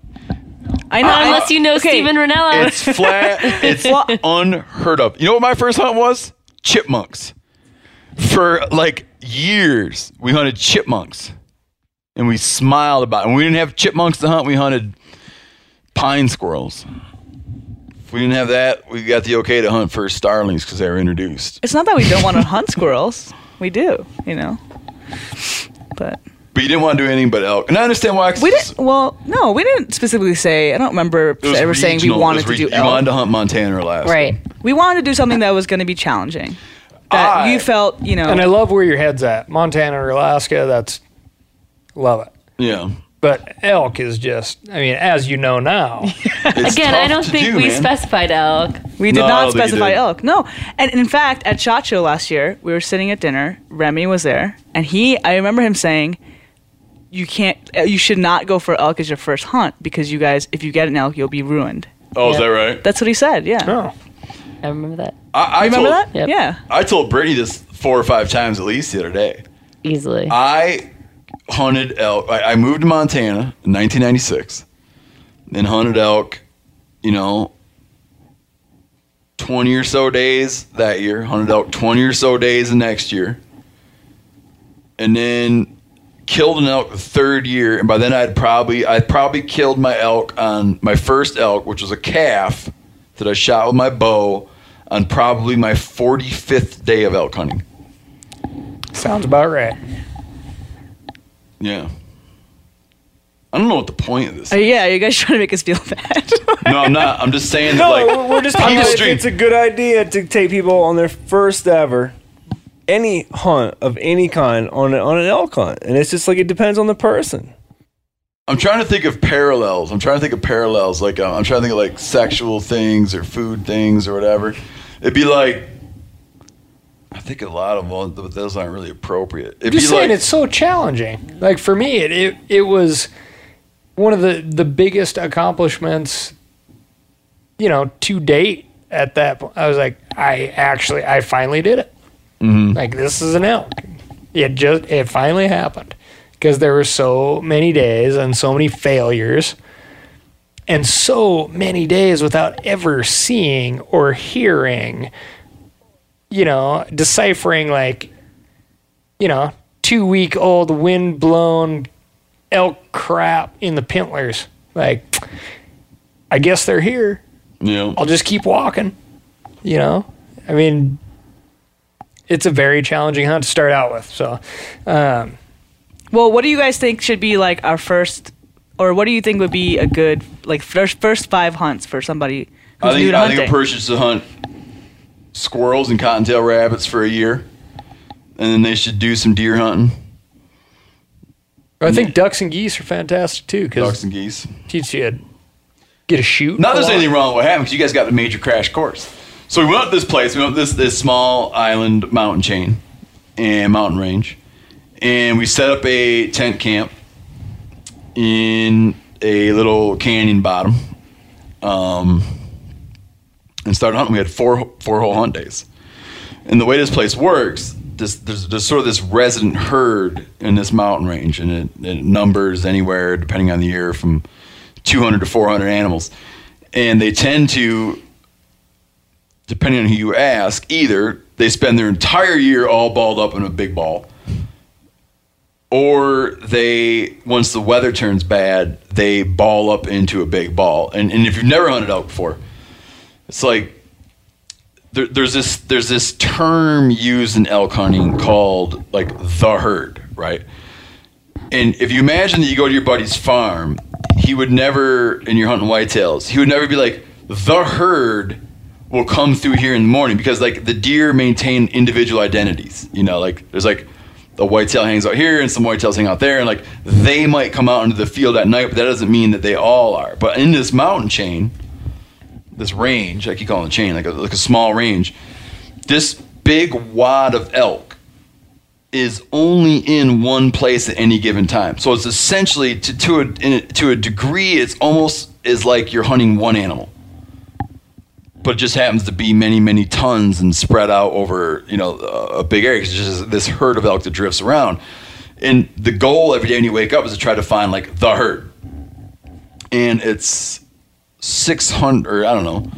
I know. Unless you know Steven Ranella. It's flat. It's unheard of. You know what my first hunt was? Chipmunks. For years, we hunted chipmunks. And we smiled about it. And we didn't have chipmunks to hunt. We hunted pine squirrels. If we didn't have that, we got the okay to hunt first starlings because they were introduced. It's not that we don't want to hunt squirrels. We do, But But you didn't want to do anything but elk. And I understand why. we didn't. Well, no, we didn't specifically say. I don't remember It was ever saying we regional. wanted to do You elk. wanted to hunt Montana or Alaska. Right. We wanted to do something that was going to be challenging. That you felt, And I love where your head's at. Montana or Alaska, love it. Yeah. But elk is just, as you know now. It's Again, I tough don't to think do, we man. specified elk. We did No, I not don't think you specify did. elk. No. And in fact, at SHOT Show last year, we were sitting at dinner. Remy was there. And I remember him saying, you should not go for elk as your first hunt because you guys, if you get an elk, you'll be ruined. Oh, is that right? That's what he said, yeah. Oh. I remember that I Remember told, that? Yep. Yeah. I told Brittany this 4 or 5 times at least the other day. easily. I hunted elk. I moved to Montana in 1996 and hunted elk, 20 or so days that year. Hunted elk 20 or so days the next year. And then killed an elk the 3rd year. And by then I'd probably killed my elk on my first elk, which was a calf that I shot with my bow on probably my 45th day of elk hunting. Sounds about right. Yeah. I don't know what the point of this is. Yeah, you guys trying to make us feel bad. No, I'm not. I'm just saying No, that, we're just talking people about stream. it's a good idea to take people on their first ever any hunt of any kind on an elk hunt. And it's just it depends on the person. I'm trying to think of parallels. Like, I'm trying to think of like sexual things or food things or whatever. It'd be like, I think a lot of them, but those aren't really appropriate. It'd I'm just be saying like, it's so challenging. Like for me, it was one of the biggest accomplishments, to date at that point. I was like, I finally did it. Mm-hmm. Like this is an elk. It finally happened because there were so many days and so many failures and so many days without ever seeing or hearing, deciphering 2-week-old wind-blown elk crap in the pintlers. Like, I guess they're here. Yeah. I'll just keep walking. I mean, it's a very challenging hunt to start out with. So, Well, what do you guys think should be like our first, or what do you think would be a good first 5 hunts for somebody who's new to I hunting? think a person should hunt squirrels and cottontail rabbits for a year, and then they should do some deer hunting. I think ducks and geese are fantastic too because Ducks and geese. teach you to get a shoot. Not there's anything wrong with what happened because you guys got the major crash course. So we went up this place. We went up this small island mountain chain and mountain range, and we set up a tent camp in a little canyon bottom, and started hunting. We had four whole hunt days, and the way this place works, there's sort of this resident herd in this mountain range, and it numbers anywhere depending on the year from 200 to 400 animals, and they tend to, depending on who you ask, either they spend their entire year all balled up in a big ball, or they, once the weather turns bad, they ball up into a big ball. And if you've never hunted elk before, it's like there's this term used in elk hunting called like the herd, right? And if you imagine that you go to your buddy's farm, he would never, and you're hunting whitetails, he would never be like, the herd will come through here in the morning, because like the deer maintain individual identities. Like there's like the whitetail hangs out here and some whitetails hang out there, and like they might come out into the field at night, but that doesn't mean that they all are. But in this mountain chain, this range, I keep calling it a chain, like a small range, this big wad of elk is only in one place at any given time. So it's essentially, to a degree, it's almost is like you're hunting one animal, but it just happens to be many, many tons and spread out over, a big area. It's just this herd of elk that drifts around. And the goal every day when you wake up is to try to find like the herd. And it's 600, or I don't know,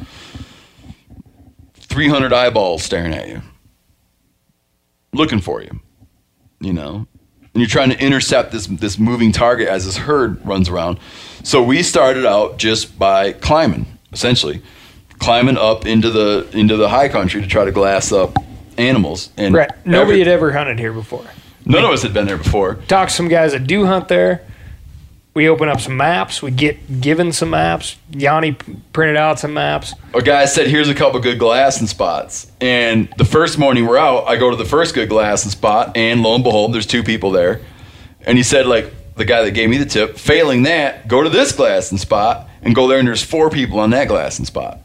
300 eyeballs staring at you, looking for you, and you're trying to intercept this moving target as this herd runs around. So we started out just by climbing, essentially. Climbing up into the high country to try to glass up animals. And right. Nobody had ever hunted here before. None of us had been there before. Talk to some guys that do hunt there. We open up some maps. We get given some maps. Yanni printed out some maps. A guy said, here's a couple good glassing spots. And the first morning we're out, I go to the first good glassing spot, and lo and behold, there's 2 people there. And he said, like, the guy that gave me the tip, failing that, go to this glassing spot, and go there, and there's 4 people on that glassing spot.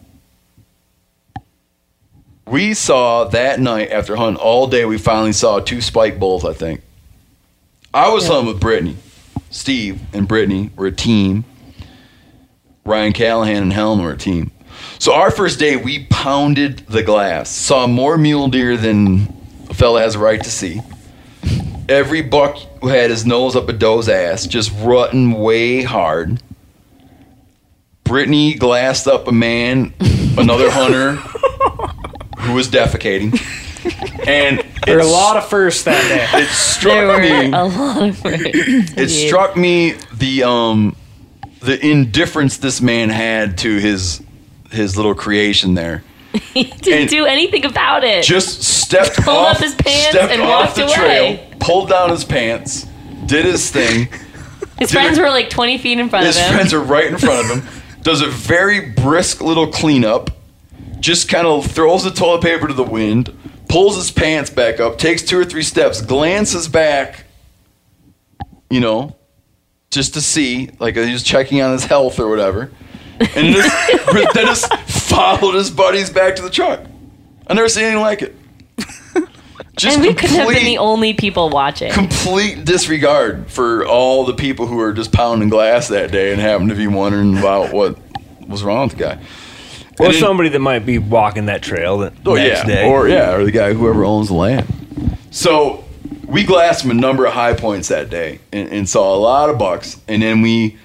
We saw that night, after hunting all day, we finally saw 2 spike bulls, I think. I was hunting with Brittany. Steve and Brittany were a team. Ryan Callahan and Helen were a team. So our first day, we pounded the glass. Saw more mule deer than a fella has a right to see. Every buck had his nose up a doe's ass, just rutting way hard. Brittany glassed up a man, another hunter, who was defecating. And there were a lot of firsts that day. It struck me. A lot of firsts. It struck me the indifference this man had to his little creation there. He didn't do anything about it. Just stepped Pulled off, up his pants stepped and off walked the away. trail, pulled down his pants, did his thing. His friends were like 20 feet in front of him. His friends are right in front of him. Does a very brisk little cleanup. Just kind of throws the toilet paper to the wind, pulls his pants back up, takes 2 or 3 steps, glances back, just to see, like he was checking on his health or whatever, and then just followed his buddies back to the truck. I never seen anything like it. Just and we couldn't have been the only people watching. Complete disregard for all the people who were just pounding glass that day and happened to be wondering about what was wrong with the guy. Or somebody that might be walking that trail the next day. Or the guy, whoever owns the land. So we glassed him a number of high points that day and saw a lot of bucks. And then we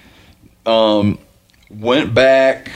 went back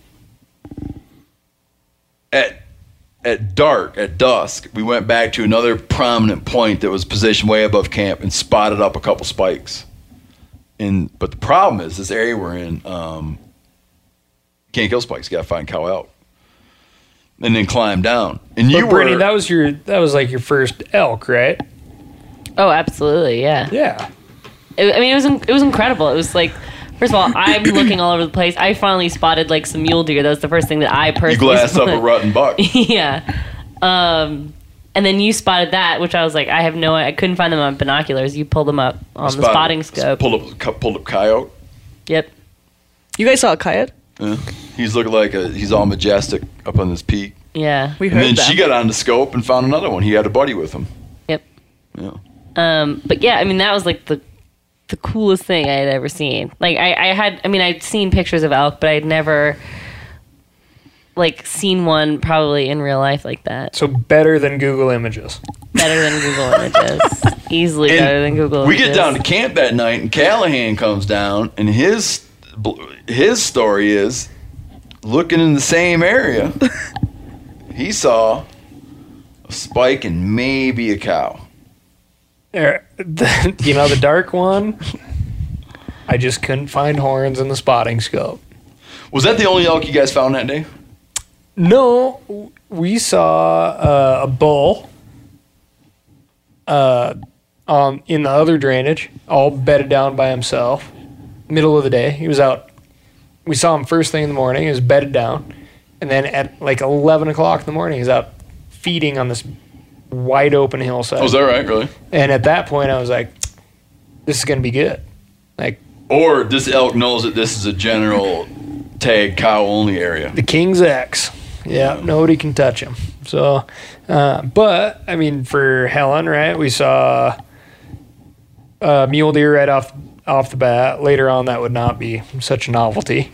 at dusk. We went back to another prominent point that was positioned way above camp and spotted up a couple spikes. But the problem is, this area we're in, can't kill spikes. You gotta find cow elk, and then climb down. And but Brittany, that was like your first elk, right? Oh, absolutely, yeah. Yeah. It was incredible. It was like, first of all, I'm looking all over the place. I finally spotted like some mule deer. That was the first thing that I personally. You glassed up a rutting buck. Yeah. And then you spotted that, which I was like, I couldn't find them on binoculars. You pulled them up on the spotting scope. Pulled up coyote. Yep. You guys saw a coyote? Yeah. He's looking like he's all majestic up on this peak. Yeah. We heard And then that. she got on the scope and found another one. He had a buddy with him. Yep. Yeah. But yeah, that was like the coolest thing I had ever seen. Like I'd seen pictures of elk, but I'd never like seen one probably in real life like that. So better than Google Images. Better than Google Images. Easily And better than Google we Images. get down to camp that night, and Callahan comes down, and his story is looking in the same area. He saw a spike and maybe a cow. The dark one, I just couldn't find horns in the spotting scope. Was that the only elk you guys found that day? No, we saw a bull in the other drainage, all bedded down by himself, middle of the day. He was out. We saw him first thing in the morning. He was bedded down. And then at like 11 o'clock in the morning, he's out feeding on this wide open hillside. Oh, is that right? Really? And at that point, I was like, this is going to be good. Like, or this elk knows that this is a general tag cow only area. The King's X. Yeah, nobody can touch him. So, but for Helen, right? We saw mule deer right off the bat. Later on, that would not be such a novelty.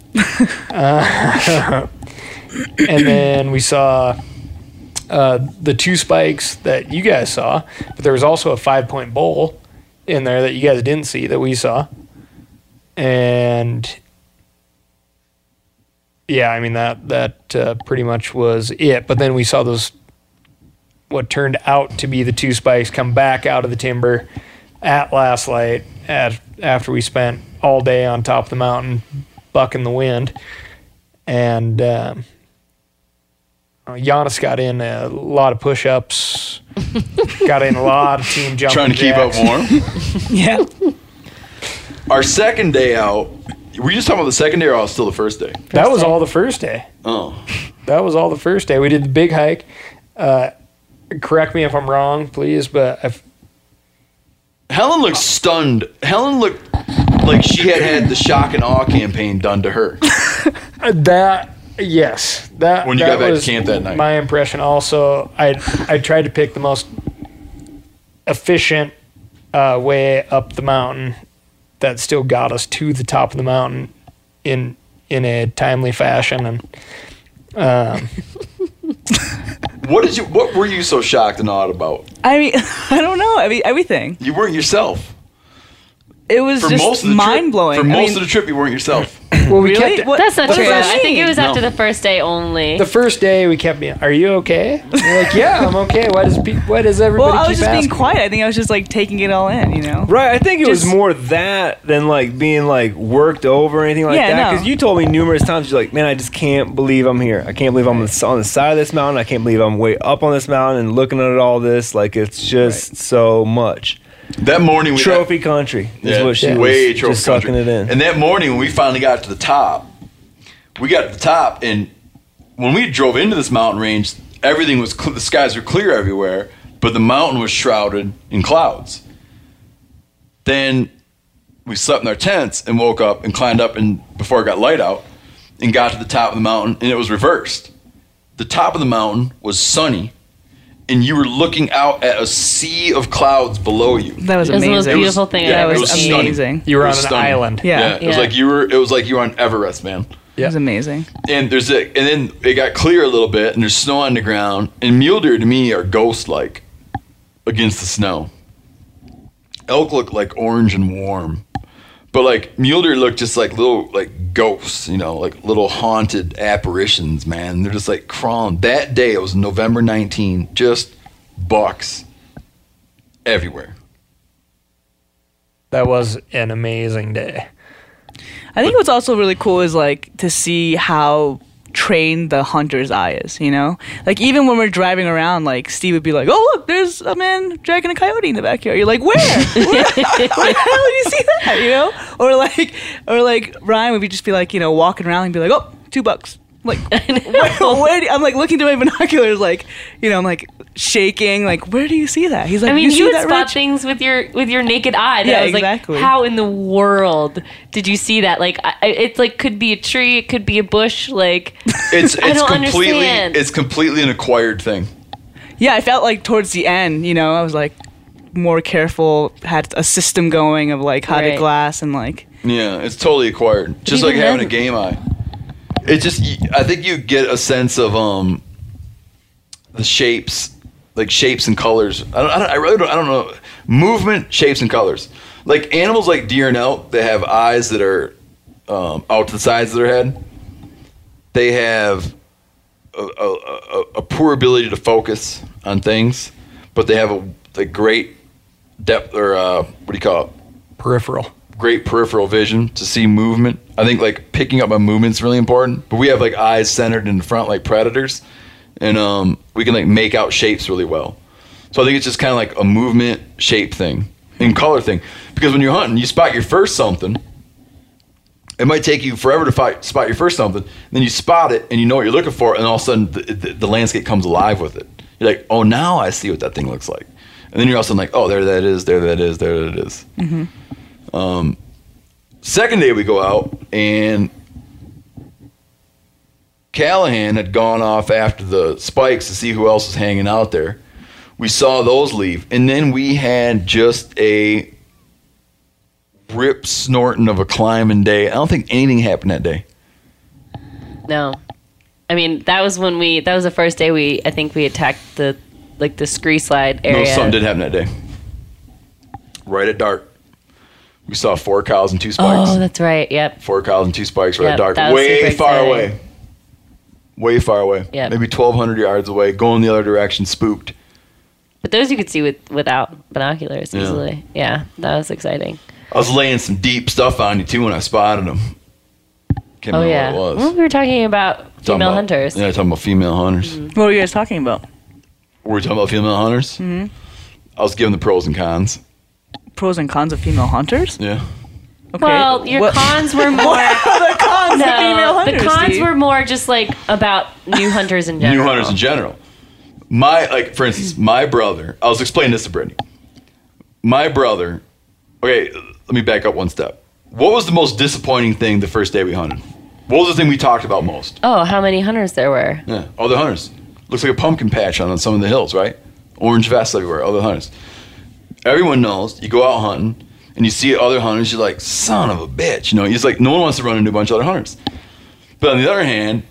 And then we saw the two spikes that you guys saw, but there was also a 5-point bull in there that you guys didn't see that we saw. And yeah, that pretty much was it. But then we saw what turned out to be the two spikes come back out of the timber at last light after we spent all day on top of the mountain bucking the wind. And Giannis got in a lot of push-ups, got in a lot of team jumping Trying to keep up warm. Yeah. Our second day out, were you just talking about the second day, or was it still the first day? That was all the first day. Oh. That was all the first day. We did the big hike. Correct me if I'm wrong, please, but Helen looked stunned. Helen looked like she had the shock and awe campaign done to her. Yes. When you got back to camp that night. My impression also, I tried to pick the most efficient way up the mountain that still got us to the top of the mountain in a timely fashion. And what were you so shocked and awed about? I don't know. Everything. You weren't yourself. It was just mind-blowing. For most of the trip, you weren't yourself. Well, we Really? kept What- That's not what true. does that I think it was mean? after No. the first day only. the first day we kept being, are you okay? And we're like, yeah, I'm okay. Why does everybody Well, I keep was just asking? being quiet. I think I was just like taking it all in, Right, I think it was Just- more that than like being like worked over or anything like Yeah, that. no. Because you told me numerous times, you're like, man, I just can't believe I'm here. I can't believe I'm on the side of this mountain. I can't believe I'm way up on this mountain and looking at all this. Like, it's just so much. That morning, Trophy country is what she was way trophy just sucking country. it in. And that morning, when we finally got to the top, and when we drove into this mountain range, everything was the skies were clear everywhere, but the mountain was shrouded in clouds. Then we slept in our tents and woke up and climbed up and before it got light out and got to the top of the mountain, and it was reversed. The top of the mountain was sunny, and you were looking out at a sea of clouds below you. That was It was the amazing. most beautiful thing That I've ever was seen. amazing. You were It on was an stunning. island. Yeah. It was like you were on Everest, man. It was amazing. And then it got clear a little bit, and there's snow on the ground. And mule deer to me are ghost-like against the snow. Elk look like orange and warm, but like mule deer look just like little like ghosts, like little haunted apparitions. Man, they're just like crawling. That day, it was November 19, just bucks everywhere. That was an amazing day. I think what's also really cool is like to see how trained the hunter's eye is, Like even when we're driving around, like Steve would be like, "Oh look, there's a man dragging a coyote in the backyard." You're like, "Where? Where the hell did you see that?" Or like Ryan would just be like, walking around and be like, "Oh, $2." Like, I'm like looking through my binoculars, like, I'm like shaking, like, where do you see that? He's like, I mean, see you would that, spot Rich? things with your naked eye. That Yeah, I was exactly. like, how in the world did you see that? Like, it's like could be a tree, it could be a bush. Like, It's I don't completely understand. it's completely an acquired thing. Yeah, I felt like towards the end, I was like more careful, had a system going of like how to Right. glass and like. Yeah, it's totally acquired. Just like even having then- a game eye. It just, I think you get a sense of the shapes, like shapes and colors. I really don't know. Movement, shapes, and colors. Like animals like deer and elk, they have eyes that are out to the sides of their head. They have a poor ability to focus on things, but they have a great depth, or what do you call it? Peripheral. Great peripheral vision to see movement. I think like picking up on movement is really important. But we have like eyes centered in the front like predators, and we can like make out shapes really well. So I think it's just kind of like a movement shape thing and color thing. Because when you're hunting, you spot your first something. It might take you forever to spot your first something. Then you spot it and you know what you're looking for, and all of a sudden the landscape comes alive with it. You're like, oh, now I see what that thing looks like. And then you're all of a sudden like, oh, there that is, there that is, there that is. Mm-hmm. Second day we go out, and Callahan had gone off after the spikes to see who else was hanging out there. We saw those leave, and then we had just a rip snorting of a climbing day. I don't think anything happened that day. No, I mean that was the first day I think we attacked the scree slide area. No, something did happen that day. Right at dark. We saw 4 cows and 2 spikes. Oh, that's right. Yep. 4 cows and 2 spikes right Yep, at dark. that was Way super far exciting. away. Way far away. Yep. Maybe 1,200 yards away, going the other direction, spooked. But those you could see without binoculars Yeah. easily. Yeah, that was exciting. I was laying some deep stuff on you, too, when I spotted them. Can't Oh remember yeah. what it was. Well, we were talking about Talking female about- hunters. Yeah, talking about female hunters. What were you guys talking about? Were we talking about female hunters? Mm-hmm. I was giving the pros and cons. Pros and cons of female hunters? Yeah. Okay. Well, your What- cons were more. the cons of female hunters. the cons Steve? were more just like about new hunters in general. New hunters in general. For instance, my brother, I was explaining this to Brittany. My brother, okay, let me back up one step. What was the most disappointing thing the first day we hunted? What was the thing we talked about most? Oh, how many hunters there were? Yeah, other hunters. Looks like a pumpkin patch on some of the hills, right? Orange vests everywhere, other hunters. Everyone knows, you go out hunting, and you see other hunters, you're like, son of a bitch. It's like no one wants to run into a bunch of other hunters. But on the other hand,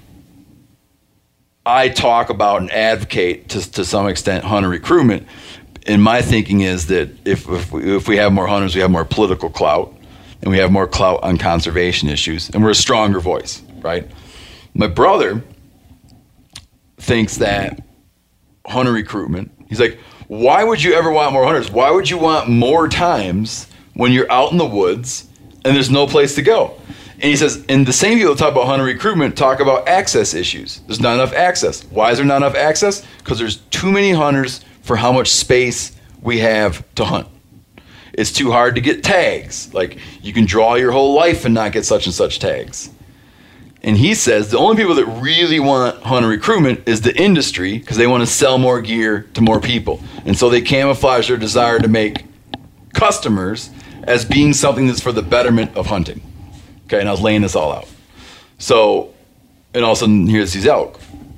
I talk about and advocate to some extent hunter recruitment. And my thinking is that if we have more hunters, we have more political clout, and we have more clout on conservation issues, and we're a stronger voice, right? My brother thinks that hunter recruitment, he's like, why would you ever want more hunters? Why would you want more times when you're out in the woods and there's no place to go? And he says, and the same people that talk about hunter recruitment talk about access issues. There's not enough access. Why is there not enough access? Because there's too many hunters for how much space we have to hunt. It's too hard to get tags. Like, you can draw your whole life and not get such and such tags. And he says the only people that really want hunter recruitment is the industry, because they want to sell more gear to more people. And so they camouflage their desire to make customers as being something that's for the betterment of hunting. Okay, and I was laying this all out. So, and all of a sudden, here's these elk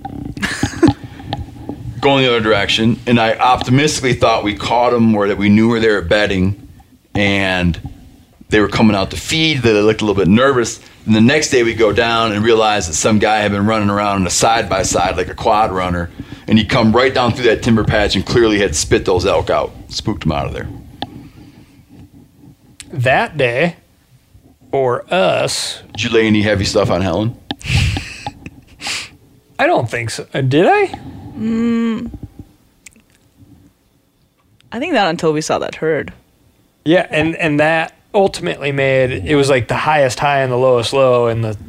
going the other direction, and I optimistically thought we caught them or that we knew where they were bedding, and they were coming out to feed. They looked a little bit nervous. And the next day we go down and realize that some guy had been running around in a side-by-side like a quad runner, and he come right down through that timber patch and clearly had spit those elk out, spooked them out of there. That day, for us, Did you lay any heavy stuff on Helen? I don't think so. Did I? I think not until we saw that herd. Yeah, and that ultimately made it was like the highest high and the lowest low in the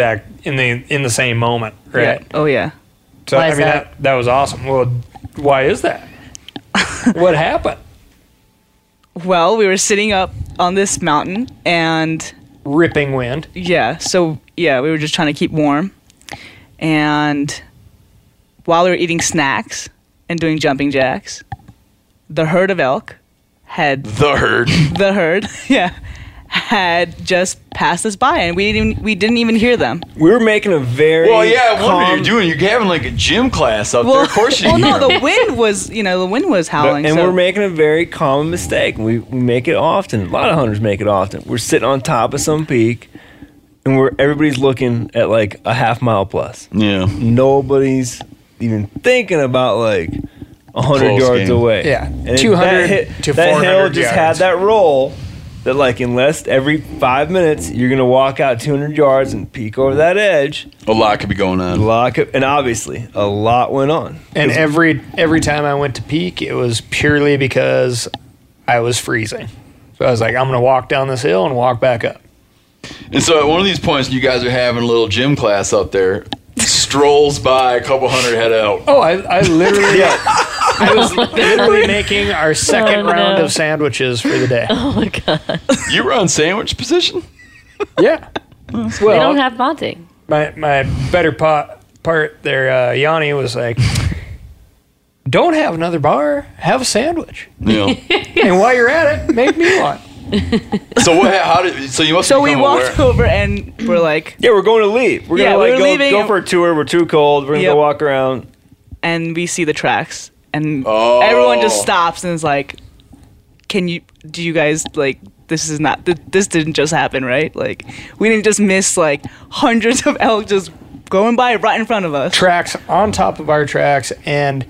same moment, right? Yeah. Oh yeah. So Why I is mean that? that was awesome. Well, why is that? What happened? Well, we were sitting up on this mountain and Ripping wind. we were just trying to keep warm. And while we were eating snacks and doing jumping jacks, the herd of elk had The herd. had just passed us by, and we didn't even hear them. We were making a very Well, yeah, what are calm- you doing? You're having like a gym class up there. Of course you well, hear no, 'em. the wind was howling. and so- we're making a very common mistake. We make it often. A lot of hunters make it often. We're sitting on top of some peak, and everybody's looking at like a half mile plus. Yeah. Nobody's even thinking about like 100 Close yards game. away. Yeah, And 200 to that 400 hill just had yards. that roll that like unless every 5 minutes you're gonna walk out 200 yards and peek over that edge, A lot could be going on. and obviously a lot went on. And every time I went to peak, it was purely because I was freezing. So I was like, I'm going to walk down this hill and walk back up. And so at one of these points, you guys are having a little gym class out there. Strolls by a couple hundred head out. Oh, I literally, I was literally making our second round of sandwiches for the day. Oh my god. You were on sandwich position? Yeah. They don't Well, have bonding. my better part there, Yanni was like, don't have another bar, have a sandwich. Yeah. And while you're at it, make me one. So what? How did? So you must. So we become walked aware. over and we're like, Yeah, we're going to leave. We're Yeah, gonna we like were leaving go and- for a tour. We're too cold. We're gonna Yep. go walk around. and we see the tracks, and Oh. everyone just stops and is like, do you guys like? This is not. This didn't just happen, right? Like, we didn't just miss like hundreds of elk just going by right in front of us. Tracks on top of our tracks, and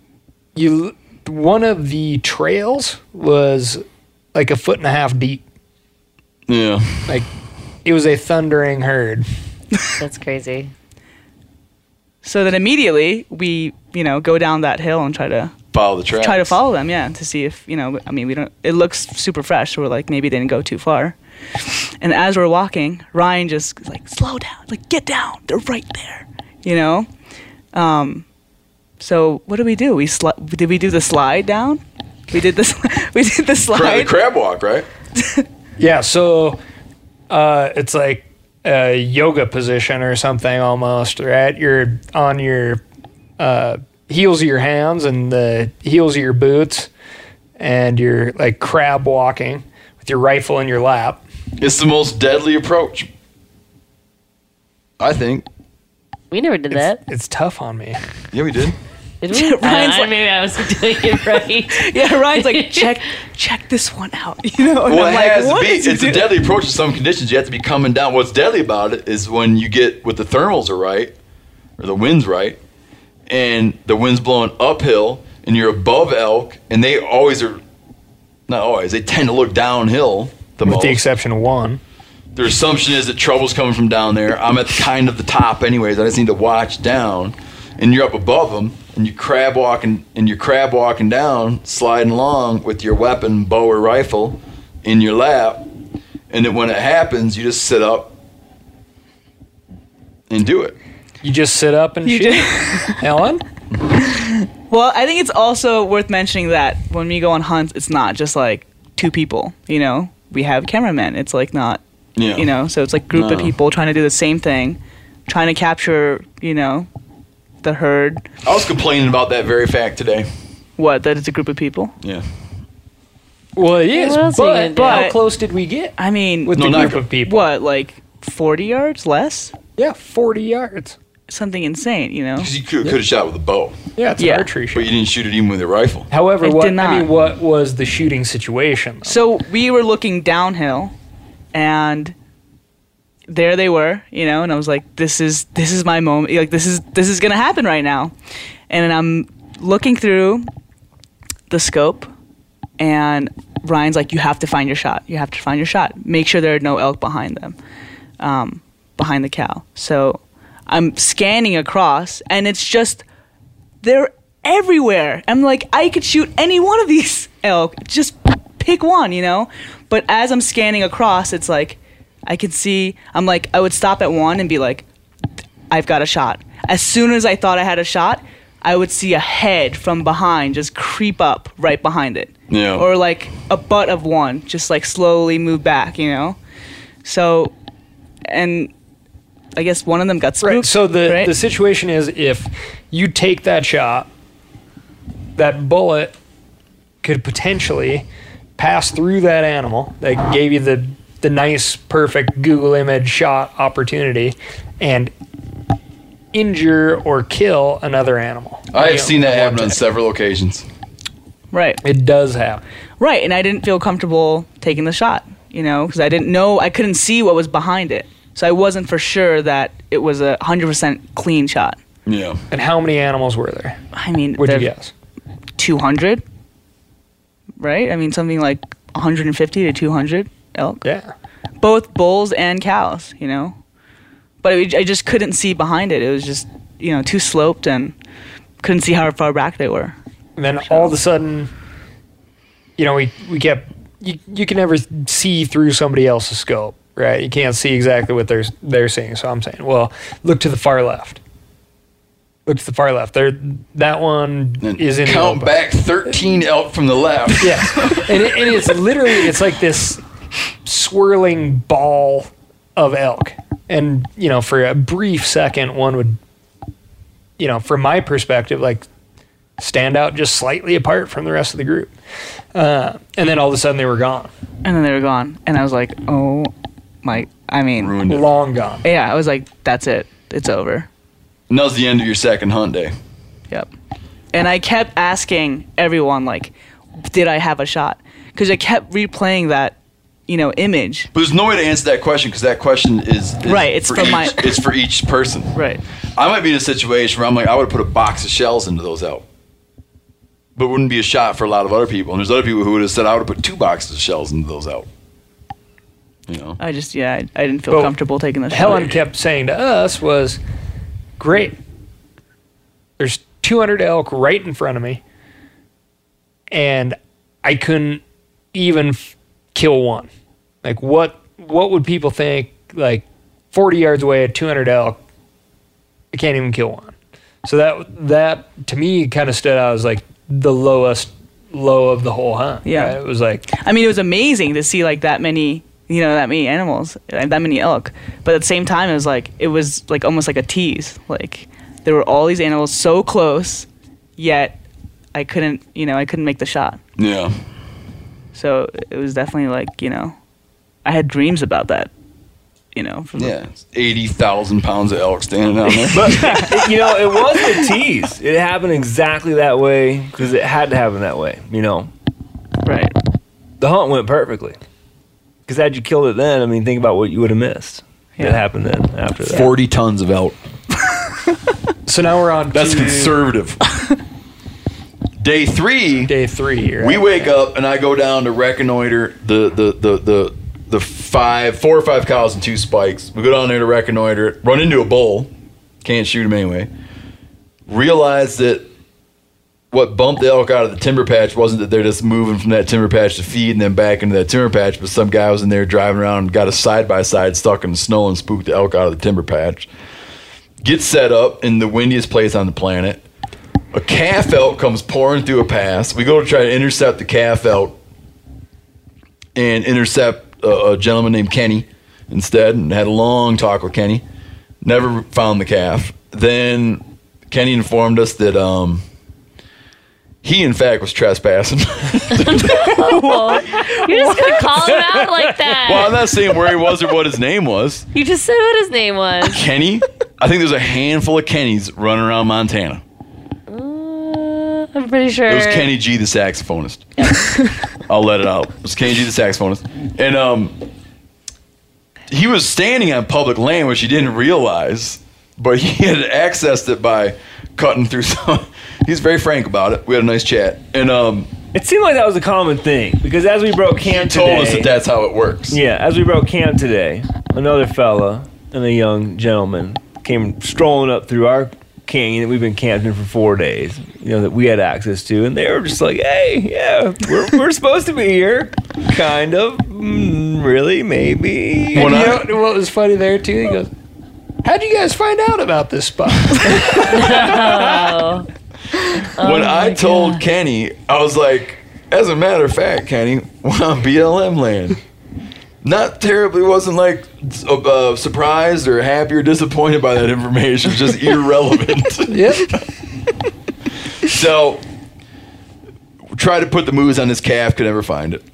one of the trails was like 1.5 feet deep. Yeah. Like, it was a thundering herd. That's crazy. So then immediately we, go down that hill and try to Follow the tracks. follow them, to see if, we don't, it looks super fresh. So we're like, maybe they didn't go too far. And as we're walking, Ryan just like, slow down, like, get down. They're right there, So what did we do? Did we do the slide down? We did this. We did the The slide. crab walk, right? Yeah, so it's like a yoga position or something almost, right? You're on your heels of your hands and the heels of your boots, and you're like crab walking with your rifle in your lap. It's the most deadly approach. I think. We never did that. It's tough on me. Yeah, we did. Did we? Ryan's like- maybe I was doing it right. Yeah, Ryan's like, check this one out. And Well, I'm it like, has to what be. is he It's a doing? deadly approach in some conditions. You have to be coming down. What's deadly about it is when you get with the thermals are right, or the wind's right, and the wind's blowing uphill, and you're above elk, and they always are. Not always. They tend to look downhill the With most. the exception of one. Their assumption is that trouble's coming from down there. I'm at kind of the top, anyways. I just need to watch down, and you're up above them, and you're crab walking down, sliding along with your weapon, bow or rifle, in your lap, and then when it happens, you just sit up and do it. You just sit up and shoot. Ellen? Well, I think it's also worth mentioning that when we go on hunts, it's not just like two people. We have cameramen. It's like not. Yeah. So it's like group of No. people trying to do the same thing, trying to capture, the herd. I was complaining about that very fact today. What? That it's a group of people. Yeah. Well, it is, What else are you gonna but do? how close did we get I mean, with No, the not group go- of people? what, like 40 yards less? Yeah, 40 yards. Something insane, you know? Because you could have shot with a bow, Yeah, it's Yeah. an archery but shot. you didn't shoot it even with a rifle. However, I what did not. what was the shooting situation? Though? So we were looking downhill, and there they were, you know, and I was like, this is my moment. Like this is gonna happen right now. And then I'm looking through the scope, and Ryan's like, you have to find your shot. You have to find your shot. Make sure there are no elk behind them, behind the cow. So I'm scanning across, and it's just they're everywhere. I'm like, I could shoot any one of these elk. Just pick one, you know? But as I'm scanning across, it's like I could see, I'm like, I would stop at one and be like, I've got a shot. As soon as I thought I had a shot, I would see a head from behind just creep up right behind it. Yeah. Or like a butt of one just like slowly move back, you know? So, and I guess one of them got spooked. Right. So right? the situation is, if you take that shot, that bullet could potentially pass through that animal that gave you the nice, perfect Google image shot opportunity and injure or kill another animal. I You have know, seen that one happen on time. several occasions. Right. It does happen. Right, and I didn't feel comfortable taking the shot, you know, because I didn't know, I couldn't see what was behind it. So I wasn't for sure that it was a 100% clean shot. Yeah. And how many animals were there? I mean, What'd you there- guess? 200, right? I mean, something like 150 to 200 elk. Yeah. Both bulls and cows, you know. But I just couldn't see behind it. It was just, you know, too sloped and couldn't see how far back they were. And then all of a sudden, you know, we kept, you can never see through somebody else's scope, right? You can't see exactly what they're seeing. So I'm saying, well, look to the far left. Look to the far left. That one And is in the count open. back 13 elk from the left. Yeah. and it's literally, it's like this swirling ball of elk. And, you know, for a brief second, one would, you know, from my perspective, like stand out just slightly apart from the rest of the group. And then all of a sudden they were gone. And then they were gone. And I was like, oh my, I mean, Ruined it. Long gone. yeah, I was like, that's it. It's over. And that was the end of your second hunt day. Yep. And I kept asking everyone, like, did I have a shot? Because I kept replaying that, you know, image. But there's no way to answer that question because that question is Right, it's for from each, my- it's for each person. Right. I might be in a situation where I'm like, I would have put a box of shells into those elk. But it wouldn't be a shot for a lot of other people. And there's other people who would have said, I would have put 2 boxes of shells into those elk. You know? I just, yeah, I didn't feel Well, comfortable taking the shot. Helen kept saying to us was, great. There's 200 elk right in front of me. And I couldn't even kill one. Like, what would people think? Like, 40 yards away at 200 elk, I can't even kill one. So that to me kind of stood out as like the lowest low of the whole hunt. Yeah. right? It was like, I mean, it was amazing to see like that many, you know, that many animals, that many elk. But at the same time, it was like almost like a tease. Like there were all these animals so close, yet I couldn't make the shot. Yeah. So it was definitely like, you know, I had dreams about that, you know. From Yeah. It's 80,000 pounds of elk standing down there. But, you know, it wasn't a tease. It happened exactly that way because it had to happen that way, you know. Right. The hunt went perfectly. Because had you killed it then, I mean, think about what you would have missed. Yeah. It happened then after that. 40 tons of elk. so now we're on That's to conservative. Day 3. day 3. Right? We wake up and I go down to reconnoiter the 4 or 5 cows and 2 spikes. We go down there to reconnoiter, run into a bull, can't shoot him anyway. Realize that what bumped the elk out of the timber patch wasn't that they're just moving from that timber patch to feed and then back into that timber patch, but some guy was in there driving around and got a side-by-side stuck in the snow and spooked the elk out of the timber patch. Get set up in the windiest place on the planet. A calf elk comes pouring through a pass. We go to try to intercept the calf elk and intercept a gentleman named Kenny instead, and had a long talk with Kenny. Never found the calf. Then Kenny informed us that He, in fact, was trespassing. You're just gonna call him out like that. Well, I'm not saying where he was or what his name was. You just said what his name was. Kenny? I think there's a handful of Kennys running around Montana. I'm pretty sure. It was Kenny G, the saxophonist. I'll let it out. It was Kenny G, the saxophonist. And he was standing on public land, which he didn't realize, but he had accessed it by cutting through some. He's very frank about it. We had a nice chat. And It seemed like that was a common thing because as we broke camp he told us today- that that's how it works. Yeah, as we broke camp today, another fella and a young gentleman came strolling up through our canyon that we've been camped in for 4 days, that we had access to, and they were just like, hey, yeah, we're supposed to be here. Kind of. Really? Maybe. And you know what was funny there, too? He goes, how'd you guys find out about this spot? When I told Kenny, I was like, as a matter of fact, Kenny, we're on BLM land. Not terribly, wasn't like surprised or happy or disappointed by that information. Just irrelevant. Yep. So, try to put the moves on this calf, could never find it.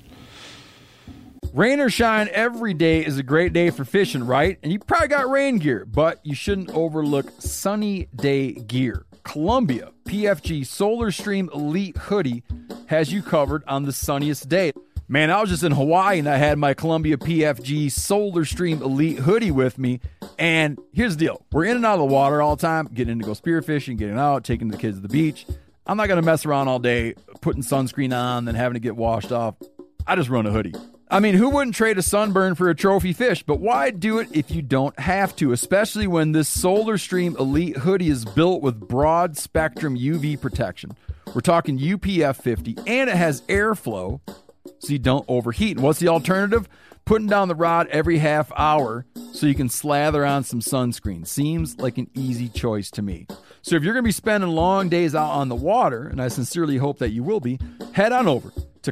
Rain or shine, every day is a great day for fishing, right? And you probably got rain gear, but you shouldn't overlook sunny day gear. Columbia PFG Solar Stream Elite Hoodie has you covered on the sunniest day. Man, I was just in Hawaii and I had my Columbia PFG Solar Stream Elite Hoodie with me. And here's the deal. We're in and out of the water all the time, getting in to go spearfishing, getting out, taking the kids to the beach. I'm not going to mess around all day, putting sunscreen on, then having to get washed off. I just run a hoodie. I mean, who wouldn't trade a sunburn for a trophy fish? But why do it if you don't have to? Especially when this Solar Stream Elite Hoodie is built with broad spectrum UV protection. We're talking UPF 50, and it has airflow so you don't overheat. And what's the alternative? Putting down the rod every half hour so you can slather on some sunscreen. Seems like an easy choice to me. So if you're going to be spending long days out on the water, and I sincerely hope that you will be, head on over to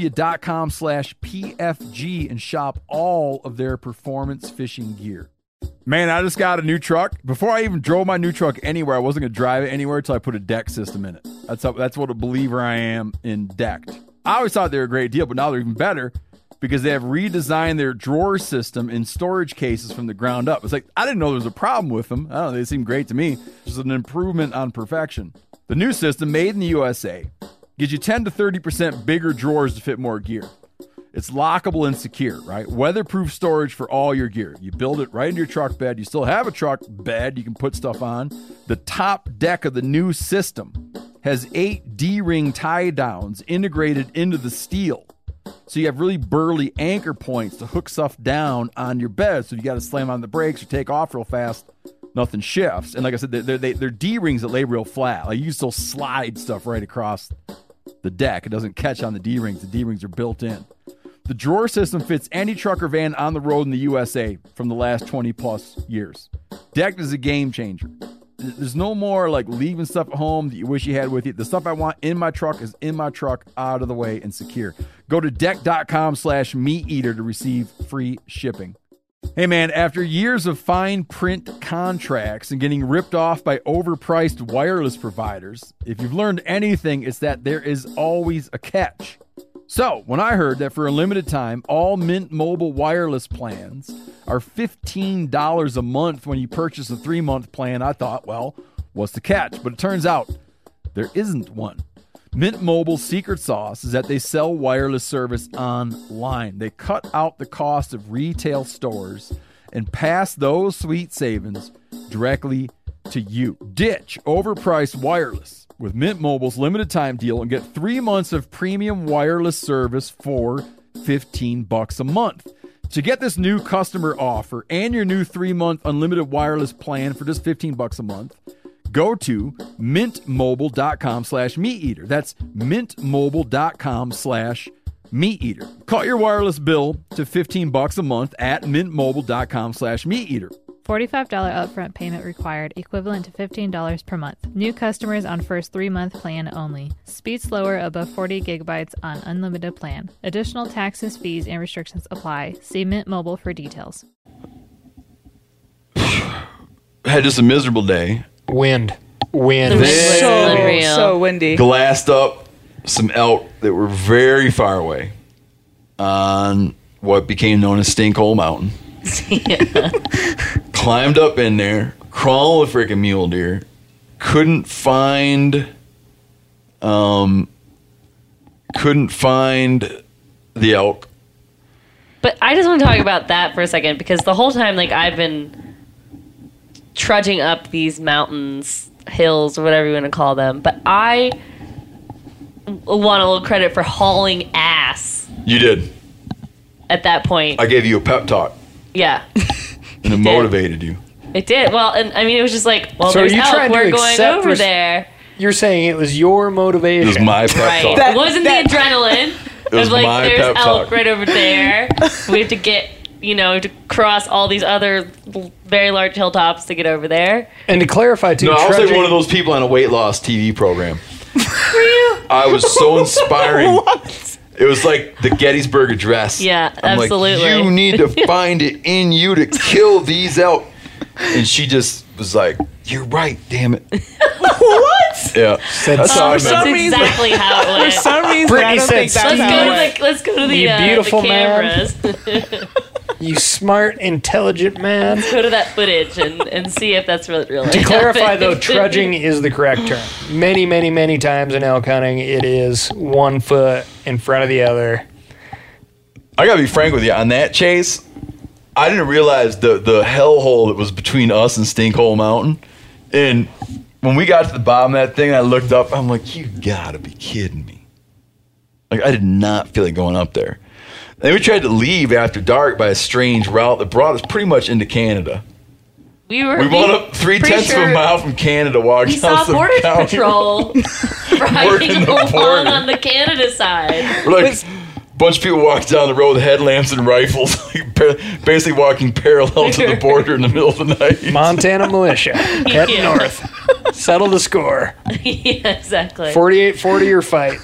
Columbia.com/PFG and shop all of their performance fishing gear. Man, I just got a new truck. Before I even drove my new truck anywhere, I wasn't going to drive it anywhere until I put a deck system in it. That's what a believer I am in decked. I always thought they were a great deal, but now they're even better because they have redesigned their drawer system in storage cases from the ground up. It's like, I didn't know there was a problem with them. I don't know, they seem great to me. Just an improvement on perfection. The new system, made in the USA, gives you 10 to 30% bigger drawers to fit more gear. It's lockable and secure, right? Weatherproof storage for all your gear. You build it right into your truck bed. You still have a truck bed you can put stuff on. The top deck of the new system has 8 D-ring tie downs integrated into the steel. So you have really burly anchor points to hook stuff down on your bed. So you got to slam on the brakes or take off real fast. Nothing shifts. And like I said, they're D-rings that lay real flat. Like you can still slide stuff right across the deck. It doesn't catch on the D-rings. The D-rings are built in. The drawer system fits any truck or van on the road in the USA from the last 20 plus years. Decked is a game changer. There's no more like leaving stuff at home that you wish you had with you. The stuff I want in my truck is in my truck, out of the way and secure. Go to deck.com/meateater to receive free shipping. Hey man, after years of fine print contracts and getting ripped off by overpriced wireless providers, if you've learned anything, it's that there is always a catch. So, when I heard that for a limited time, all Mint Mobile wireless plans are $15 a month when you purchase a 3-month plan, I thought, well, what's the catch? But it turns out there isn't one. Mint Mobile's secret sauce is that they sell wireless service online. They cut out the cost of retail stores and pass those sweet savings directly to you. Ditch overpriced wireless with Mint Mobile's limited time deal and get 3 months of premium wireless service for $15 a month. To get this new customer offer and your new 3-month unlimited wireless plan for just $15 a month, go to mintmobile.com/meateater. That's mintmobile.com/meateater. Cut your wireless bill to $15 a month at mintmobile.com/meateater. $45 upfront payment required, equivalent to $15 per month. New customers on first 3-month plan only. Speed slower above 40 gigabytes on unlimited plan. Additional taxes, fees, and restrictions apply. See Mint Mobile for details. Had just a miserable day. Wind. It was so unreal. So windy. Glassed up some elk that were very far away on what became known as Stinkhole Mountain. Climbed up in there, crawled with freaking mule deer, couldn't find the elk. But I just want to talk about that for a second, because the whole time, like, I've been trudging up these mountains, hills, or whatever you want to call them. But I want a little credit for hauling ass You did. at that point. I gave you a pep talk, Yeah, and it motivated you. it did. Well, and I mean, it was just like, well, So are there's you elk. trying to We're going accept over there. You're saying it was your motivation. It was my pep Right. talk. It wasn't the adrenaline. It was was like, my there's pep elk talk. right over there. We have to get, to cross all these other very large hilltops to get over there. And to clarify, too, No, I was like trudging- one of those people on a weight loss TV program. I was so inspiring. It was like the Gettysburg Address. Yeah, I'm absolutely. Like, you need to find it in you to kill these elk. And she just was like, you're right, damn it. What? Yeah. That's how I for some meant it. reason- Exactly how it For went. some reason, Brittany I don't said think that's Steve. how it went. Let's go to the, You beautiful the man. cameras. You smart, intelligent man. Go to that footage and see if that's really To clarify, though, happened. trudging is the correct term. Many, many, many times in elk hunting, it is 1 foot in front of the other. I gotta be frank with you. On that chase, I didn't realize the hellhole that was between us and Stinkhole Mountain. And when we got to the bottom of that thing, I looked up. I'm like, you gotta be kidding me. Like, I did not feel like going up there. Then we tried to leave after dark by a strange route that brought us pretty much into Canada. we went up 3/10 of a mile from Canada, walked We down saw some Border county Patrol Working riding the along border. on the Canada side. We're like, a bunch of people walked down the road with headlamps and rifles, like, basically walking parallel to the border in the middle of the night. Montana militia, heading Yeah. north. Settle the score. Yeah, exactly. 48-40 or fight.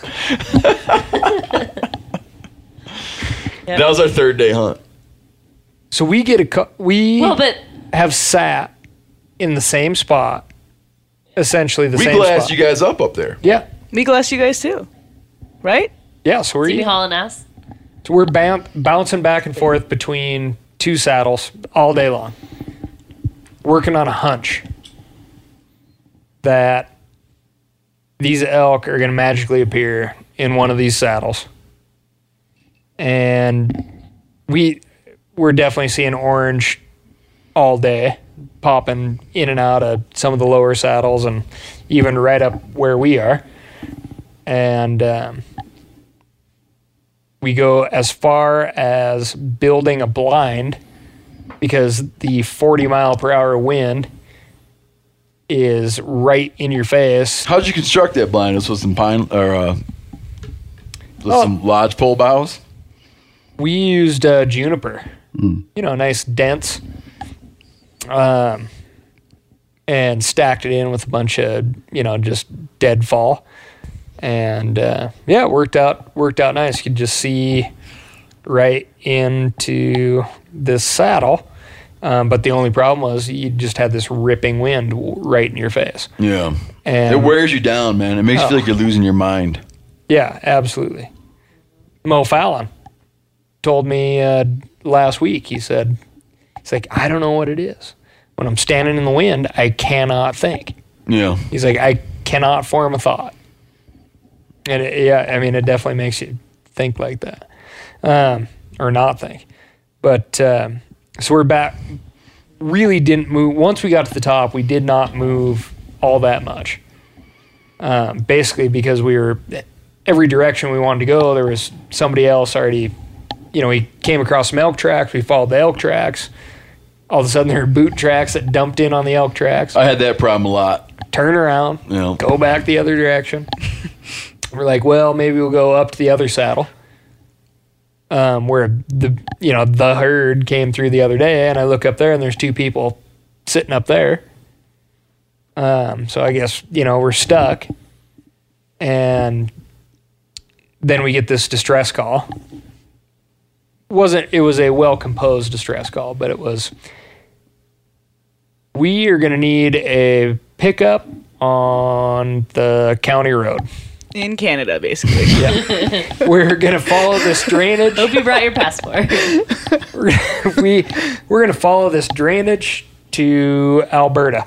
Yep. That was our third day hunt. So we get Well, but have sat in the same spot, essentially the We same glassed spot. you guys up there. Yeah. We glassed you guys too, right? Yeah, so did you hauling ass? we're bouncing back and forth between two saddles all day long, working on a hunch that these elk are going to magically appear in one of these saddles. And we're definitely seeing orange all day, popping in and out of some of the lower saddles and even right up where we are. And we go as far as building a blind because the 40-mile-per-hour wind is right in your face. How'd you construct that blind? This was some pine or some lodgepole boughs. We used juniper, nice dense, and stacked it in with a bunch of just deadfall, and it worked out nice. You could just see right into this saddle, but the only problem was you just had this ripping wind right in your face. Yeah, And it wears you down, man. It makes you feel like you're losing your mind. Yeah, absolutely. Mo Fallon told me last week, he's like, I don't know what it is. When I'm standing in the wind, I cannot think. Yeah. He's like, I cannot form a thought. And it definitely makes you think like that. Or not think. But, so we're back. Really didn't move. Once we got to the top, we did not move all that much. Basically because we were, every direction we wanted to go, there was somebody else already. We came across some elk tracks. We followed the elk tracks. All of a sudden, there were boot tracks that dumped in on the elk tracks. I had that problem a lot. Turn around, go back the other direction. We're like, well, maybe we'll go up to the other saddle, where the herd came through the other day. And I look up there, and there's two people sitting up there. So I guess we're stuck. And then we get this distress call. It was a well-composed distress call, but it was, we are going to need a pickup on the county road. in Canada, basically. Yeah. We're going to follow this drainage. Hope you brought your passport. We're going to follow this drainage to Alberta.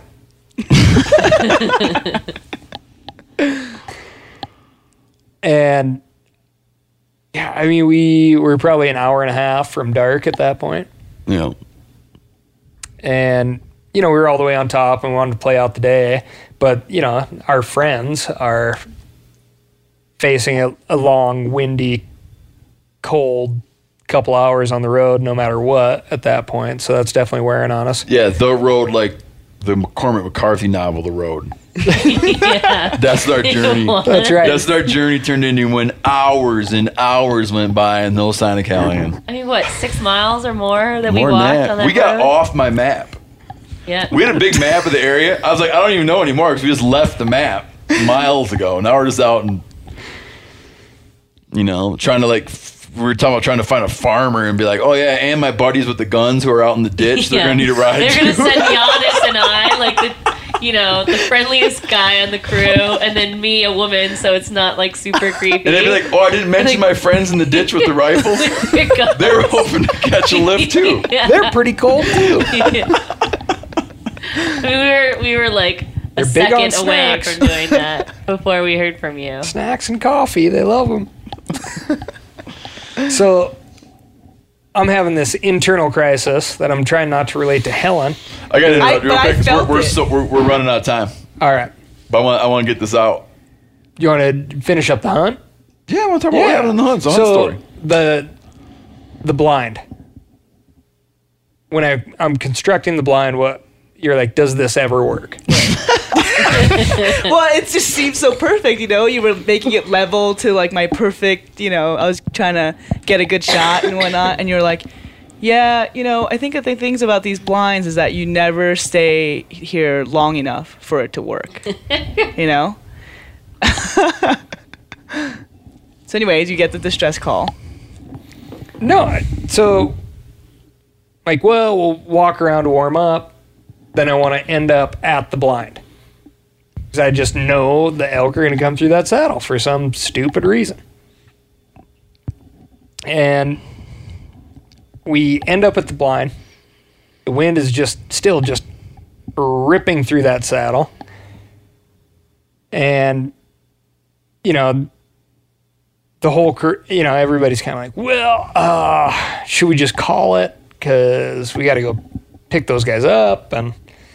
And yeah, I mean, we were probably an hour and a half from dark at that point. Yeah. And, you know, we were all the way on top and we wanted to play out the day. But, you know, our friends are facing a long, windy, cold couple hours on the road no matter what at that point. So that's definitely wearing on us. Yeah, the road, like the Cormac McCarthy novel, The Road. Yeah. That's our journey. That's right. That's our journey turned into when hours and hours went by and no sign of Callahan. I mean, what, 6 miles or more that More we than walked that. on that We got road? off my map. Yeah. We had a big map of the area. I was like, I don't even know anymore because we just left the map miles ago. Now we're just out and, you know, trying to we were talking about trying to find a farmer and be like, oh yeah, and my buddies with the guns who are out in the ditch, they're Yeah. going to need a ride They're too. going to send Giannis and I, like the friendliest guy on the crew, and then me, a woman, so it's not like super creepy. And they'd be like, oh, I didn't mention my friends in the ditch with the rifles. They were hoping to catch a lift too. Yeah. They're pretty cold too. We were like a They're big on second away snacks. from doing that before we heard from you. Snacks and coffee, they love them. So I'm having this internal crisis that I'm trying not to relate to Helen. I got to interrupt real but I quick 'cause felt we're running out of time. All right. But I want to get this out. You want to finish up the hunt? Yeah, I want to talk about what happened on the hunt. It's a hunt So story. the blind. When I'm constructing the blind, what you're like, does this ever work? Well, it just seems so perfect, you know? You were making it level to, like, my perfect, you know, I was trying to get a good shot and whatnot, and you were like, yeah, you know, I think the things about these blinds is that you never stay here long enough for it to work, you know? So anyways, you get the distress call. No. So, like, well, we'll walk around to warm up. Then I want to end up at the blind. Because I just know the elk are going to come through that saddle for some stupid reason. And we end up at the blind. The wind is still ripping through that saddle. And, you know, the whole crew, you know, everybody's kind of like, well, should we just call it? Because we got to go pick those guys up. And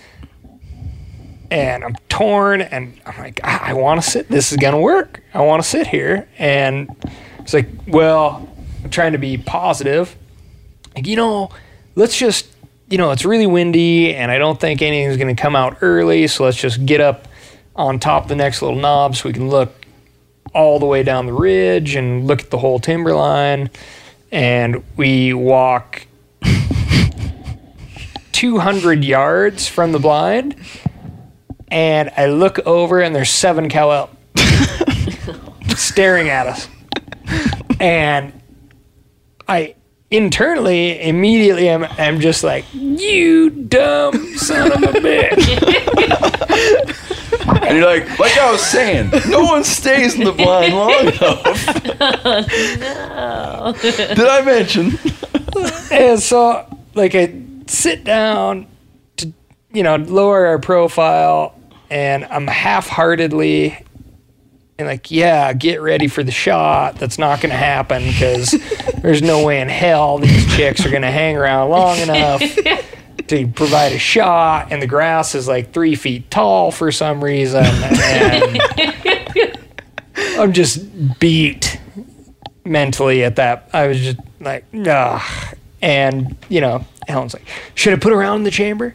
I'm torn, and I'm like, I want to sit. This is going to work. I want to sit here. And it's like, well, I'm trying to be positive. Like, you know, let's just, you know, it's really windy, and I don't think anything's going to come out early, so let's just get up on top of the next little knob so we can look all the way down the ridge and look at the whole timberline. And we walk 200 yards from the blind, and I look over, and there's 7 cow elk staring at us. And I internally, immediately, I'm just like, you dumb son of a bitch. And you're like I was saying, no one stays in the blind long enough. No. Did I mention? And so, like, I sit down to, you know, lower our profile, and I'm half-heartedly and like, yeah, get ready for the shot. That's not going to happen because there's no way in hell these chicks are going to hang around long enough to provide a shot. And the grass is like 3 feet tall for some reason. And I'm just beat mentally at that. I was just like, ugh. And, you know, Helen's like, should I put her out in the chamber?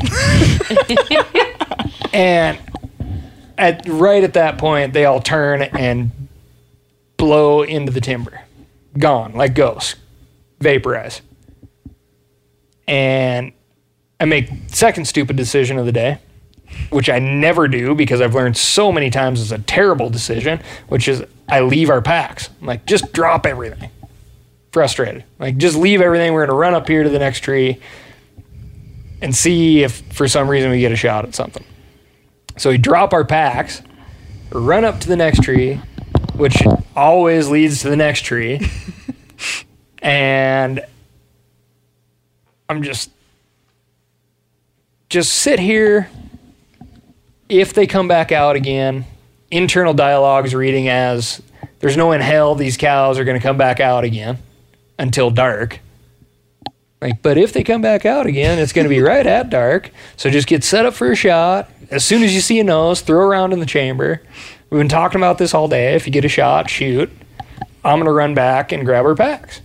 And right at that point, they all turn and blow into the timber. Gone, like ghosts. Vaporize. And I make second stupid decision of the day, which I never do because I've learned so many times it's a terrible decision, which is I leave our packs. I'm like, just drop everything. Frustrated. Like, just leave everything. We're going to run up here to the next tree and see if for some reason we get a shot at something. So we drop our packs, run up to the next tree, which always leads to the next tree. And I'm just sit here. If they come back out again, internal dialogues reading as there's no in hell these cows are going to come back out again until dark. Like, but if they come back out again, it's going to be right at dark. So just get set up for a shot. As soon as you see a nose, throw around in the chamber. We've been talking about this all day. If you get a shot, shoot. I'm going to run back and grab our packs.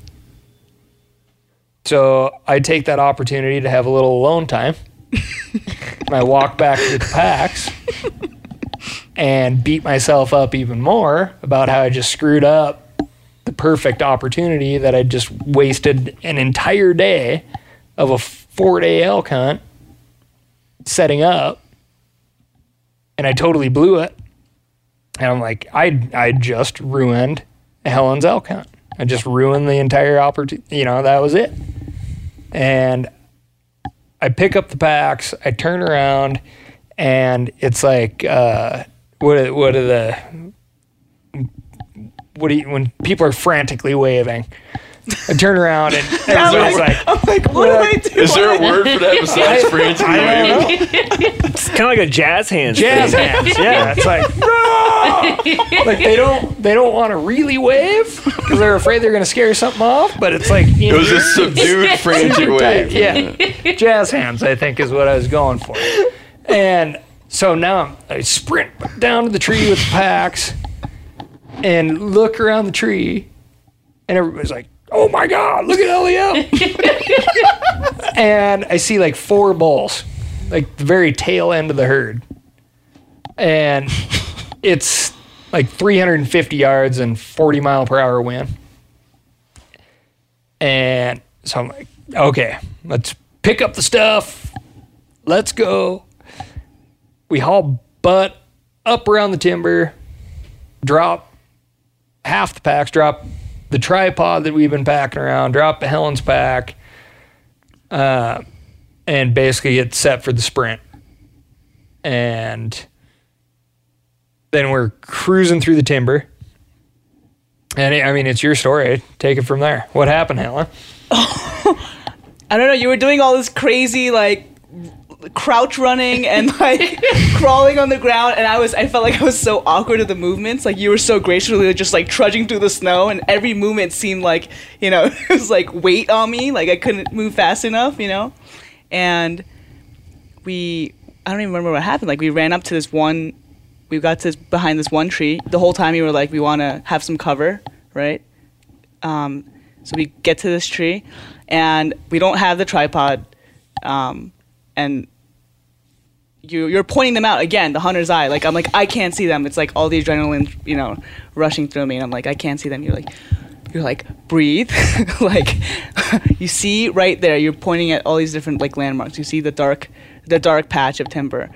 So I take that opportunity to have a little alone time. And I walk back to the packs and beat myself up even more about how I just screwed up the perfect opportunity that I just wasted an entire day of a 4-day elk hunt setting up, and I totally blew it. And I'm like, I just ruined Helen's elk hunt. I just ruined the entire opportunity. That was it. And I pick up the packs, I turn around, and it's like, when people are frantically waving, I turn around and everybody's like, what do I do? Is there a word for that besides frantically waving? It's kind of like a jazz hands. Jazz hands, yeah. It's like, like they don't want to really wave because they're afraid they're going to scare something off. But it's like it was a subdued, frantic wave. Yeah, jazz hands, I think, is what I was going for. And so now I sprint down to the tree with the packs and look around the tree, and everybody's like, "Oh my God, look at Elliot!" And I see like 4 bulls, like the very tail end of the herd, and it's like 350 yards and 40-mile-per-hour wind. And so I'm like, okay, let's pick up the stuff. Let's go. We haul butt up around the timber, drop half the packs, drop the tripod that we've been packing around, drop Helen's pack, and basically get set for the sprint. And then we're cruising through the timber. And I mean, it's your story. Take it from there. What happened, Helen? I don't know. You were doing all this crazy, like, crouch running and like crawling on the ground, and I felt like I was so awkward at the movements. Like, you were so gracefully just like trudging through the snow, and every movement seemed like, it was like weight on me. Like I couldn't move fast enough, And I don't even remember what happened. Like, we ran up to this one. We got to behind this one tree. The whole time you were like, we want to have some cover, right? So we get to this tree, and we don't have the tripod, and you're pointing them out again, the hunter's eye. Like, I'm like, I can't see them. It's like all the adrenaline, rushing through me, and I'm like, I can't see them. You're like, breathe. Like, you see right there. You're pointing at all these different like landmarks. You see the dark patch of timber.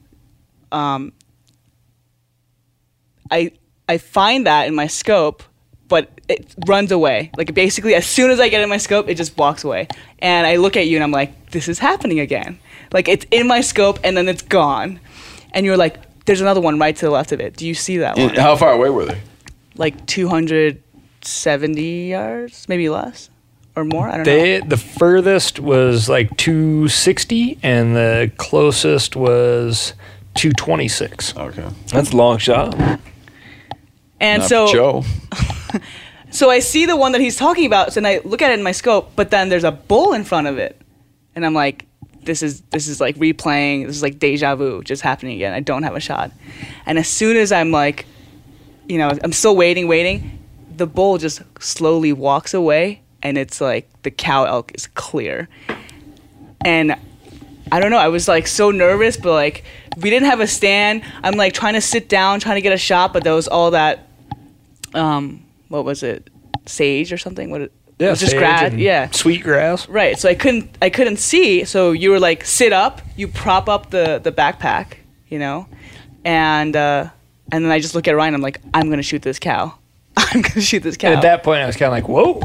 I find that in my scope, but it runs away. Like, basically, as soon as I get in my scope, it just walks away. And I look at you, and I'm like, this is happening again. Like, it's in my scope, and then it's gone. And you're like, there's another one right to the left of it. Do you see that one? How far away were they? Like 270 yards, maybe less or more. I don't know. The furthest was like 260, and the closest was 226. Okay. That's a long shot. And Not so Joe. So I see the one that he's talking about, and I look at it in my scope, but then there's a bull in front of it. And I'm like, this is like replaying, this is like deja vu just happening again. I don't have a shot. And as soon as I'm like, I'm still waiting, the bull just slowly walks away, and it's like the cow elk is clear. And I don't know, I was like so nervous, but like we didn't have a stand. I'm like trying to sit down, trying to get a shot, but there was all that what was it? Sage or something? It was just grass. Yeah. Sweet grass. Right. So I couldn't see. So you were like, sit up, you prop up the backpack, and then I just look at Ryan, I'm like, I'm gonna shoot this cow. I'm gonna shoot this cow. And at that point I was kinda like, whoa.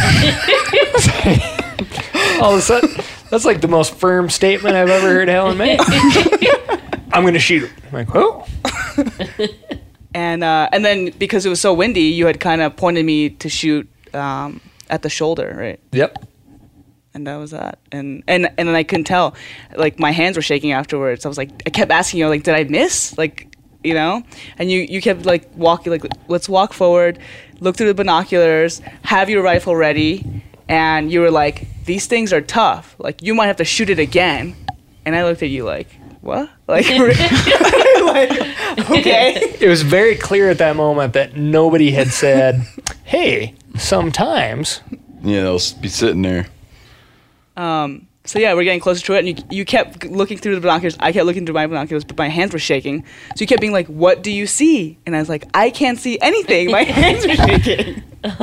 All of a sudden, that's like the most firm statement I've ever heard Helen make. I'm gonna shoot him. I'm like, whoa. And then because it was so windy, you had kind of pointed me to shoot at the shoulder, right? Yep. And that was that. And then I couldn't tell. Like, my hands were shaking afterwards. I was like, I kept asking you, like, did I miss? Like, you know? And you kept, like, walking, like, let's walk forward, look through the binoculars, have your rifle ready. And you were like, these things are tough. Like, you might have to shoot it again. And I looked at you like, what? Like, like, okay. It was very clear at that moment that nobody had said, hey, sometimes. Yeah, they'll be sitting there. So yeah, we're getting closer to it, and you kept looking through the binoculars. I kept looking through my binoculars, but my hands were shaking. So you kept being like, what do you see? And I was like, I can't see anything. My hands are shaking.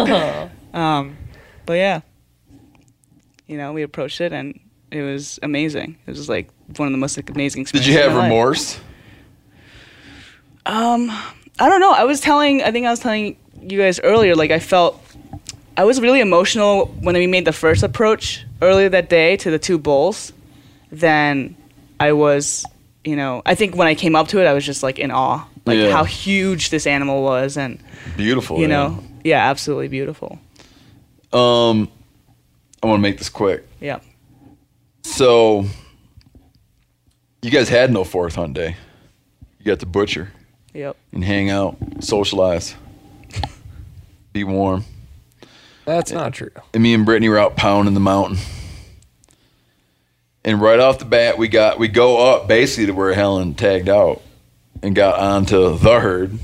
But yeah, you know, we approached it, and it was amazing. It was like one of the most amazing experiences. Did you have of my life. remorse? I don't know. I think I was telling you guys earlier, like, I was really emotional when we made the first approach earlier that day to the two bulls. Then I was, you know, I think when I came up to it, I was just like in awe, like how huge this animal was, and beautiful. you know, yeah, absolutely beautiful. I want to make this quick. Yeah. So, you guys had no fourth hunt day. You got to butcher. Yep. And hang out, socialize, be warm. That's not true. And me and Brittany were out pounding the mountain. And right off the bat, we go up basically to where Helen tagged out and got onto the herd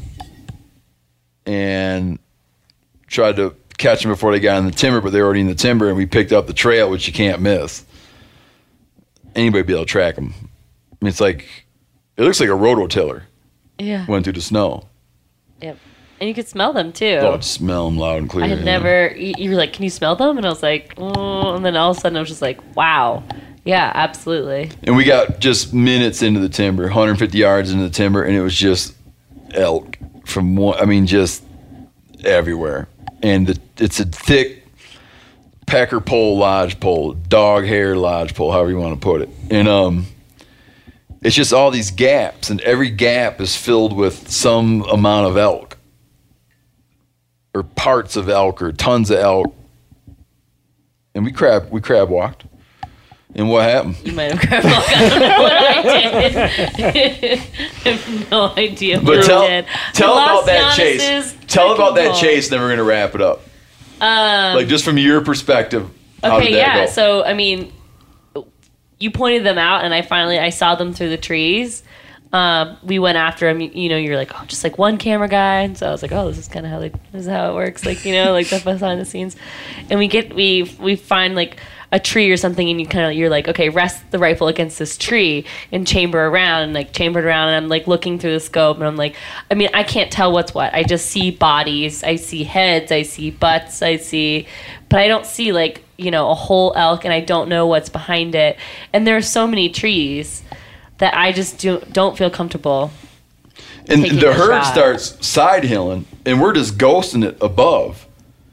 and tried to catch them before they got in the timber, but they were already in the timber, and we picked up the trail, which you can't miss. Anybody be able to track them. I mean, it's like, it looks like a rototiller. Yeah. Went through the snow. Yep. And you could smell them too. Oh, smell them loud and clear. I had never. You were like, "Can you smell them?" And I was like, "Oh," and then all of a sudden I was just like, "Wow, yeah, absolutely." And we got just minutes into the timber, 150 yards into the timber, and it was just elk from one. I mean, just everywhere. And it's a thick pecker pole, lodge pole, dog hair lodge pole, however you want to put it. And it's just all these gaps, and every gap is filled with some amount of elk, or parts of elk, or tons of elk. And we crab walked. And what happened? You might have crab walked. I don't know what I did. I have no idea what But I did. tell The about Los that chase. Giannis's Tell about that ball. chase, then we're gonna wrap it up. Like, just from your perspective, how Okay, did that yeah. go? So I mean, you pointed them out, and I saw them through the trees. We went after him. You know, you're like, oh, just like one camera guy. And so I was like, oh, this is kind of how it works. Like, you know, like the behind the scenes. And we find like a tree or something, and you're like, okay, rest the rifle against this tree and chamber around, and like chambered around, and I'm like looking through the scope, and I'm like, I mean, I can't tell what's what. I just see bodies, I see heads, I see butts, but I don't see like, you know, a whole elk, and I don't know what's behind it. And there are so many trees that I just don't feel comfortable. And taking the a herd shot. starts side hilling, and we're just ghosting it above.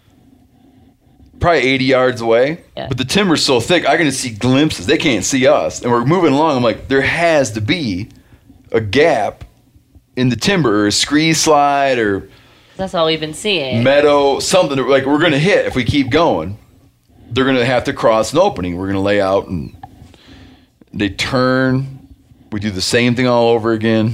Probably 80 yards away. Yeah. But the timber's so thick, I can just see glimpses. They can't see us. And we're moving along. I'm like, there has to be a gap in the timber, or a scree slide, or That's all we've been seeing. meadow, something that, like, we're going to hit if we keep going. They're going to have to cross an opening. We're going to lay out, and they turn. We do the same thing all over again.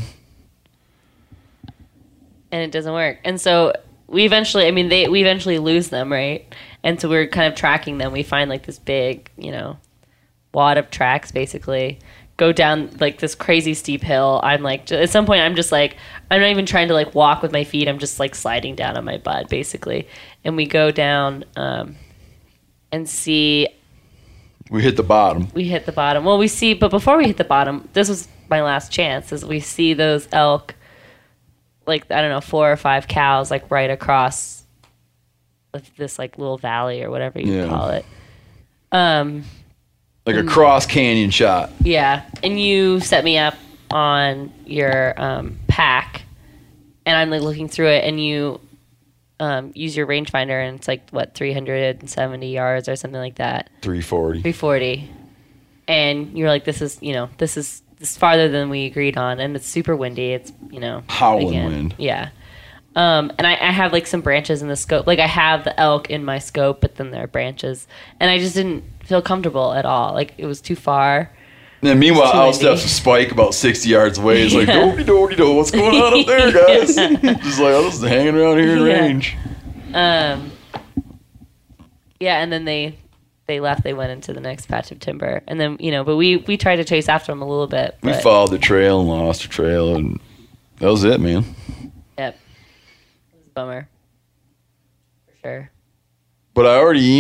And it doesn't work. And so we eventually lose them, right? And so we're kind of tracking them. We find like this big, you know, wad of tracks, basically. Go down like this crazy steep hill. I'm like, at some point, I'm just like, I'm not even trying to like walk with my feet. I'm just like sliding down on my butt, basically. And we go down and see. We hit the bottom. We hit the bottom. Well, but before we hit the bottom, this was my last chance, is we see those elk, like, I don't know, 4 or 5 cows, like right across this like little valley or whatever you call it. Like a cross canyon shot. Yeah. And you set me up on your pack, and I'm like looking through it, and you use your rangefinder, and it's like, what, 370 yards or something like that. 340. 340. And you're like, this is farther than we agreed on, and it's super windy. It's, you know, Howling wind. Yeah. And I have like some branches in the scope. Like I have the elk in my scope, but then there are branches, and I just didn't feel comfortable at all. Like it was too far. And meanwhile, Too out windy. steps a Spike about 60 yards away. He's like, do, what's going on up there, guys? Just like, oh, this is hanging around here in range. Yeah, and then they left. They went into the next patch of timber, and then but we tried to chase after them a little bit. We But, followed the trail and lost the trail, and that was it, man. Yep, it was a bummer for sure. But I already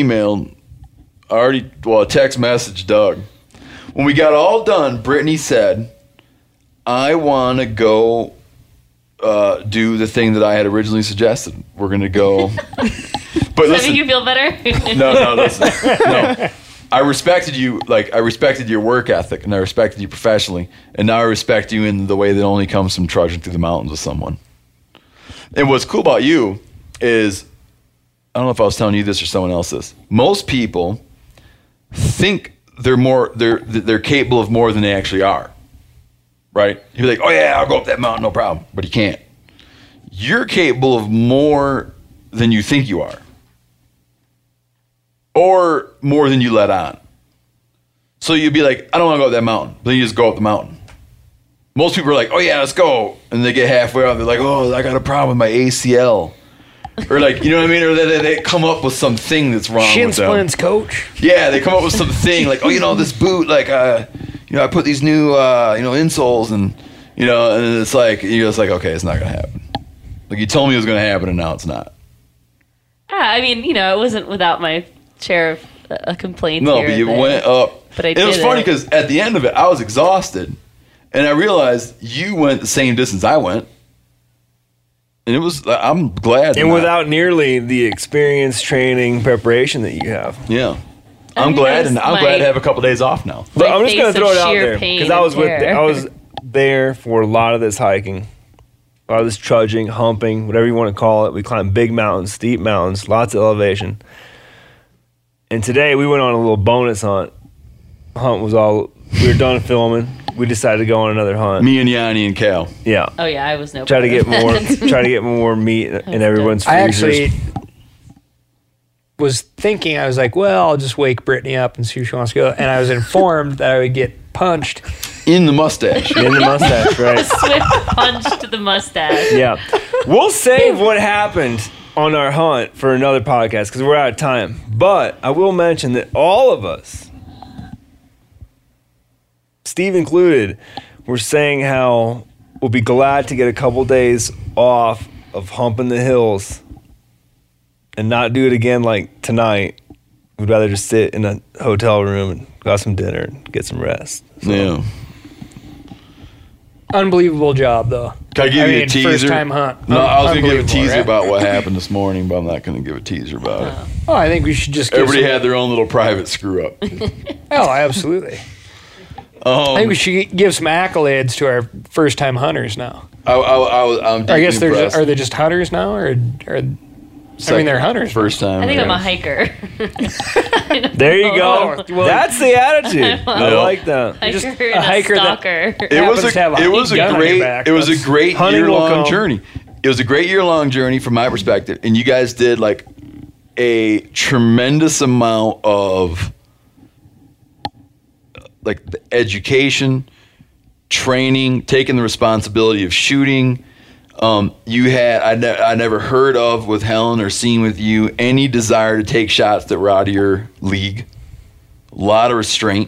text messaged Doug. When we got all done, Brittany said, I want to go do the thing that I had originally suggested. We're going to go. But Does that listen, make you feel better? no, listen. No. I respected you, I respected your work ethic, and I respected you professionally, and now I respect you in the way that only comes from trudging through the mountains with someone. And what's cool about you is, I don't know if I was telling you this or someone else this. Most people think they're capable of more than they actually are, right? You'd be like, oh yeah, I'll go up that mountain, no problem, but you can't. You're capable of more than you think you are, or more than you let on. So you'd be like, I don't want to go up that mountain, but then you just go up the mountain. Most people are like, oh yeah, let's go, and they get halfway up, they're like, oh, I got a problem with my ACL. Or like, you know what I mean? Or they come up with something that's wrong Shin with them. splints, coach. Yeah, they come up with something like, oh, this boot, like, I put these new, insoles, and it's like, you're just like, okay, it's not going to happen. Like, you told me it was going to happen, and now it's not. Yeah, I mean, it wasn't without my share of complaints. No, here but and you there. went up. But I and it was did funny it. because at the end of it, I was exhausted, and I realized you went the same distance I went. And I'm glad. And without nearly the experience, training, preparation that you have. Yeah. I I'm think glad, that and was I'm glad my- to have a couple days off now. But I'm just going face to throw of it out sheer there pain because I and was terror. I was there for a lot of this hiking, a lot of this trudging, humping, whatever you want to call it. We climbed big mountains, steep mountains, lots of elevation. And today we went on a little bonus hunt. We were done filming. We decided to go on another hunt. Me and Yanni and Cal. Yeah. Oh yeah, I was no. Try to part get of that. try to get more meat in everyone's I freezers. actually was thinking, I was like, well, I'll just wake Brittany up and see if she wants to go. And I was informed that I would get punched. In the mustache. In the mustache, right? Swift punch to the mustache. Yeah. We'll save what happened on our hunt for another podcast because we're out of time. But I will mention that all of us, Steve included, were saying how we'll be glad to get a couple days off of humping the hills and not do it again like tonight. We'd rather just sit in a hotel room and go have some dinner and get some rest. So, Yeah. Unbelievable job, though. Can I give you a teaser? First time hunt. No, I was going to give a Unbelievable, teaser right? about what happened this morning, but I'm not going to give a teaser about it. Oh, I think we should just give Everybody some- had their own little private screw up. Oh, absolutely. I think we should give some accolades to our first time hunters now. I'm I guess deeply impressed. are they just hunters now, or they're hunters. First time. I think I'm yeah. a hiker. there you go. well- That's the attitude. I No. like that. Hiker Just and a a hiker that- stalker. It was happens to have a it was a gun on your great back. it was a That's- great Hunting will year-long come. journey. It was a great year-long journey from my perspective, and you guys did like a tremendous amount of like the education, training, taking the responsibility of shooting. You had I never heard of with Helen or seen with you any desire to take shots that were out of your league. A lot of restraint.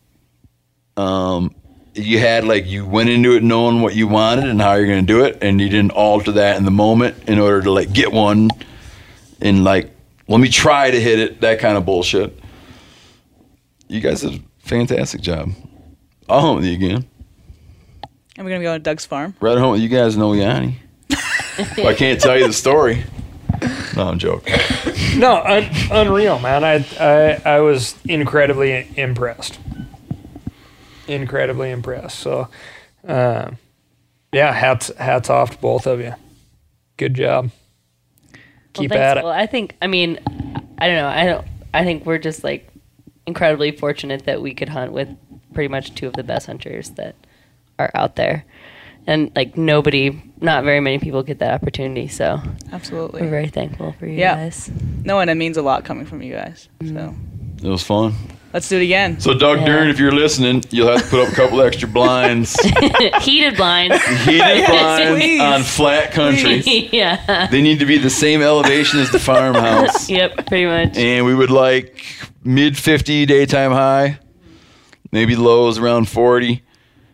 You had you went into it knowing what you wanted and how you're going to do it, and you didn't alter that in the moment in order to get one and let me try to hit it, that kind of bullshit. You guys did a fantastic job. I'll hunt with you again. And we're going to go to Doug's farm. Rather hunt with you guys know Yanni. I can't tell you the story. No, I'm joking. No, unreal, man. I was incredibly impressed. Incredibly impressed. So, yeah, hats off to both of you. Good job. Keep thanks. at it. Well, I think, I don't know. I think we're just incredibly fortunate that we could hunt with pretty much two of the best hunters that are out there. And like not very many people get that opportunity. So Absolutely. we're very thankful for you Yeah. guys. No, and it means a lot coming from you guys. So It was fun. let's do it again. So Doug Dern, if you're listening, you'll have to put up a couple extra blinds. Heated blinds. Heated blinds please. on flat country. Yeah. They need to be the same elevation as the farmhouse. Yep, pretty much. And we would like mid 50 daytime high, maybe lows around 40.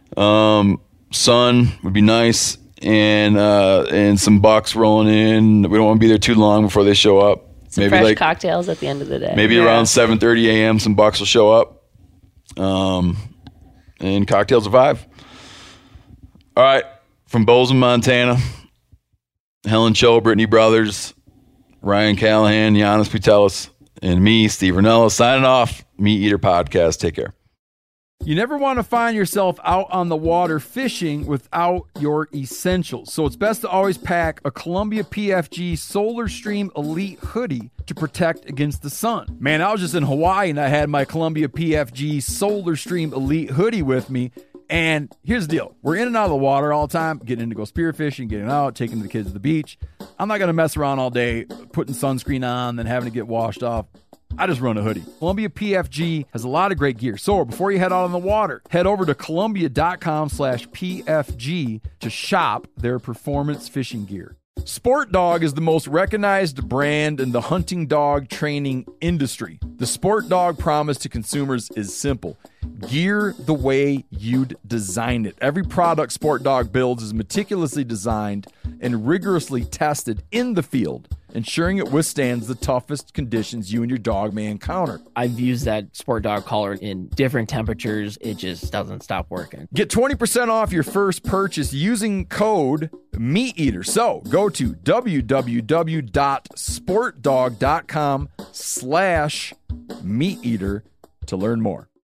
Sun would be nice, and some bucks rolling in. We don't want to be there too long before they show up. Some maybe fresh like cocktails at the end of the day. maybe around 7:30 a.m. some bucks will show up. And cocktails are 5. All right, from Bozeman, Montana, Helen Cho, Brittany Brothers, Ryan Callahan, Giannis Putelis, and me, Steve Ranella, signing off. Meat Eater Podcast. Take care. You never want to find yourself out on the water fishing without your essentials. So it's best to always pack a Columbia PFG Solar Stream Elite hoodie to protect against the sun. Man, I was just in Hawaii and I had my Columbia PFG Solar Stream Elite hoodie with me. And here's the deal. We're in and out of the water all the time, getting in to go spearfishing, getting out, taking the kids to the beach. I'm not going to mess around all day putting sunscreen on, then having to get washed off. I just run a hoodie. Columbia PFG has a lot of great gear. So before you head out on the water, head over to Columbia.com/PFG to shop their performance fishing gear. Sport Dog is the most recognized brand in the hunting dog training industry. The Sport Dog promise to consumers is simple. Gear the way you'd design it. Every product Sport Dog builds is meticulously designed and rigorously tested in the field, ensuring it withstands the toughest conditions you and your dog may encounter. I've used that Sport Dog collar in different temperatures. It just doesn't stop working. Get 20% off your first purchase using code MeatEater. So go to www.sportdog.com/meateater to learn more.